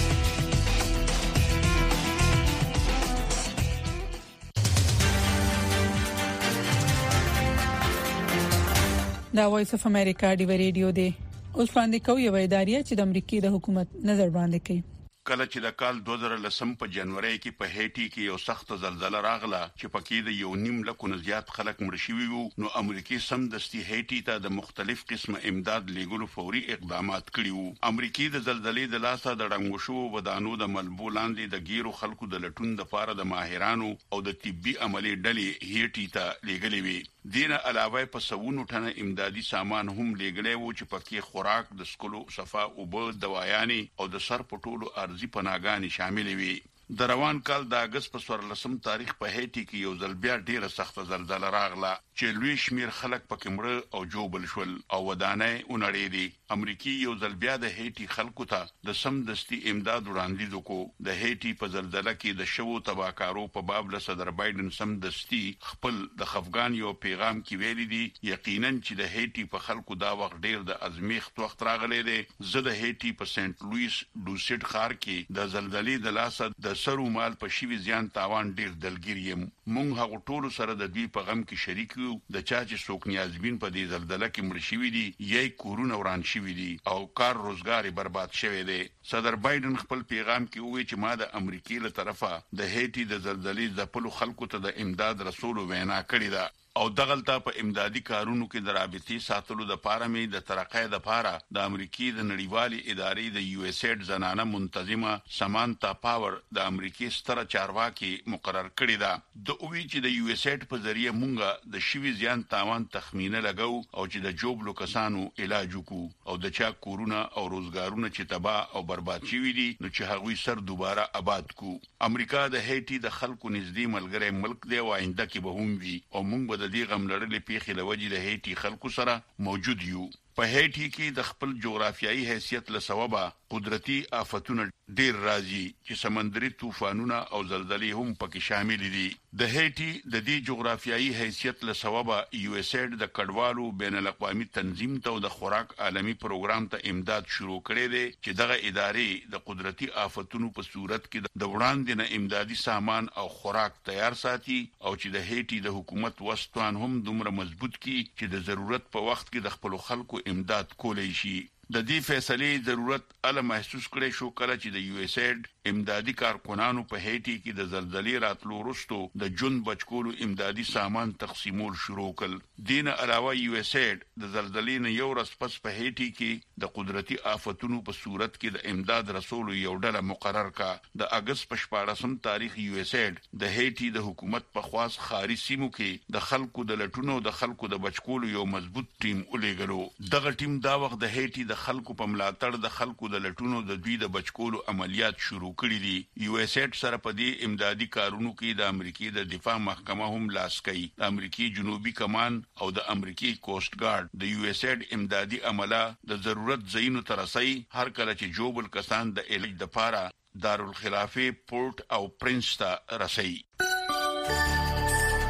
دا وایس اف امریکا دی ریډیو دی. اوس باندې کوي یو ادارې چې د امریکای د حکومت نظر باندې کوي. کله چې د کال 2010 په جنوري کې په هېټي کې یو سخت زلزلہ راغله چې پکې د 1.5 لک زیات خلک مړ شوي وو، نو امریکای سمدستي هېټي ته د مختلف قسمه امداد لیږلو فوري اقدامات کړي وو. امریکای د زلزلې د لاسه د ډنګو شو ودانو د ملبو لاندې د ګیرو خلکو د لټون د لپاره د ماهرانو او د طبي عملي ډلې هېټي ته لیږلې وي. دینه علاوه په سونو ټنه امدادي سامان هم لیږلې وو چې پکې خوراک، د سکولو صفا او بل دوايانې او د سر پټولو ارزي پناهګانې شامل وي. د روان کال د اگست په 14 تاریخ په هېټي کې یو ځل بیا ډیره سخت زلزلہ راغله چې لوی شمیر خلک پکې مړه او جوبل شول او ودانۍ اونړېدي. امریکای یو ځل بیا د هېټي خلکو ته د سمدستي امداد وړاندیز وکړو. د هېټي په زلزلہ کې د شوو تباکارو په باب له صدر بایدن سمدستي خپل د خفګان یو پیغام کې ویلي دي یقینا چې د هېټي په خلکو دا وخت ډیر د ازمیخت وخت راغلی دی. زه د هېټي په سنت لوئیس ډوسیټ ښار کې د زلزلې د لاسه د سرو مال په شی زیان تاوان ډیر دلګریم. مونږ هغه ټول سره د دوی په غم کې شریک یو. د چا چې څوک نیازبین په دې زلزلہ کې مړ شوی دي یې کورونه وران شوی دي او کار روزګار برباد شوی دی. صدر بایدن خپل پیغام کې وایي چې ما د امریکای له طرفه د هېټي د زلزلې ځپلو خلکو ته د امداد رسولو وینا کړې ده او دغلطه په امدادي کارونو کې د رابطې ساتلو د پاره مې د ترقې د پاره د امریکای د نړیوالې ادارې د یو اس ایډ زنانه منتظمه سمانتا پاور د امریکای ستره چارواکي مقرر کړې ده. د اووی چې د یو اس ایډ په ذریعہ مونږه د شوی زیان تاوان تخمینه لګاو او چې د جوبلو کسانو علاج وکړو او د چا کورونه او روزګارونه چې تباہ او برباد شوي دي نو چې هغوی سر دوباره آباد کو. امریکا د هېټي د خلکو نږدې ملګری ملک دی او آینده کې به هم وي او مونږ د دې غم لړلې پیښې لوجې د هېټي خلکو سره موجود یو. په هېټي کې د خپل جغرافیایي حیثیت له سببه قدرتي آفتونه ډیر راځي چې سمندري طوفانونه او زلزلې هم پکې شامل دي. د هېټي د دې جغرافیایي حیثیت له سببه یو اس ایډ د کډوالو بین الاقوامي تنظیم ته د خوراک عالمي پروګرام ته امداد شروع کړي دي چې دغه ادارې د قدرتي آفتونو په صورت کې د وړاندې نه امدادي سامان او خوراک تیار ساتي او چې د هېټي د حکومت وسطوان هم دومره مضبوط کی چې د ضرورت په وخت کې د خپل خلکو امداد کولای شي. د دې فیصلې ضرورت ال محسوس کړي شو کله چې د یو اس ایډ امدادي کارکونانو په هېټي کې د زلزلې راتلو وروسته د جون بچکولو امدادي سامان تقسیمول شروع کړل. دین علاوه یو اس ایډ د زلزلې نه یو ورځ پس په هېټي کې د قدرتي آفتونو په صورت کې د امداد رسولو یو ډله مقرر کا. د اگست په 14 تاریخ یو اس ایډ د هېټي د حکومت په خواص خاري سیمو کې د خلکو د لټونو د خلکو د بچکولو یو مضبوط ټیم ولېګلو. دغه ټیم دا وخت د هېټي د خلکو په ملاتړ د خلکو د لټونو د دوی د بچکولو عملیات شروع کړي دي. یو اس ایډ سره په دې امدادي کارونو کې د امریکای د دفاع محکمه هم لاس کوي. د امریکای جنوبي کمان او د امریکای کوست ګارد د یو اس ایډ امدادي عمله د ضرورت ځایونو ته رسي هر کله چې جوبل کسان د علاج لپاره دارالخلافه پورت او پرنس ته رسي.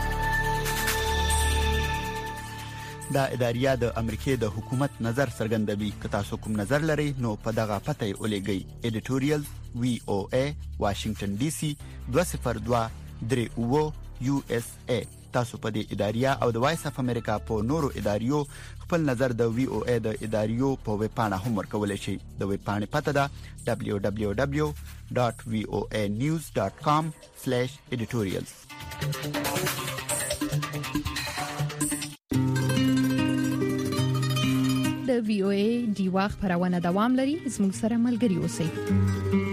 دا اداریه د امریکای د حکومت نظر څرګندوي. که تاسو کوم نظر لرئ نو په دغه پته ولېږئ. editorial VOA Washington DC 20238 USA. تاسو په دې اداریه او د وایس اف امریکا په نورو اداریو خپل نظر د VOA د اداریو په ویب پاڼه هم ورکولای شئ. د ویب پاڼې پته ده www.voanews.com/editorials. د VOA دیوا خبرونه دوام لري. زموږ سره ملګري اوسئ.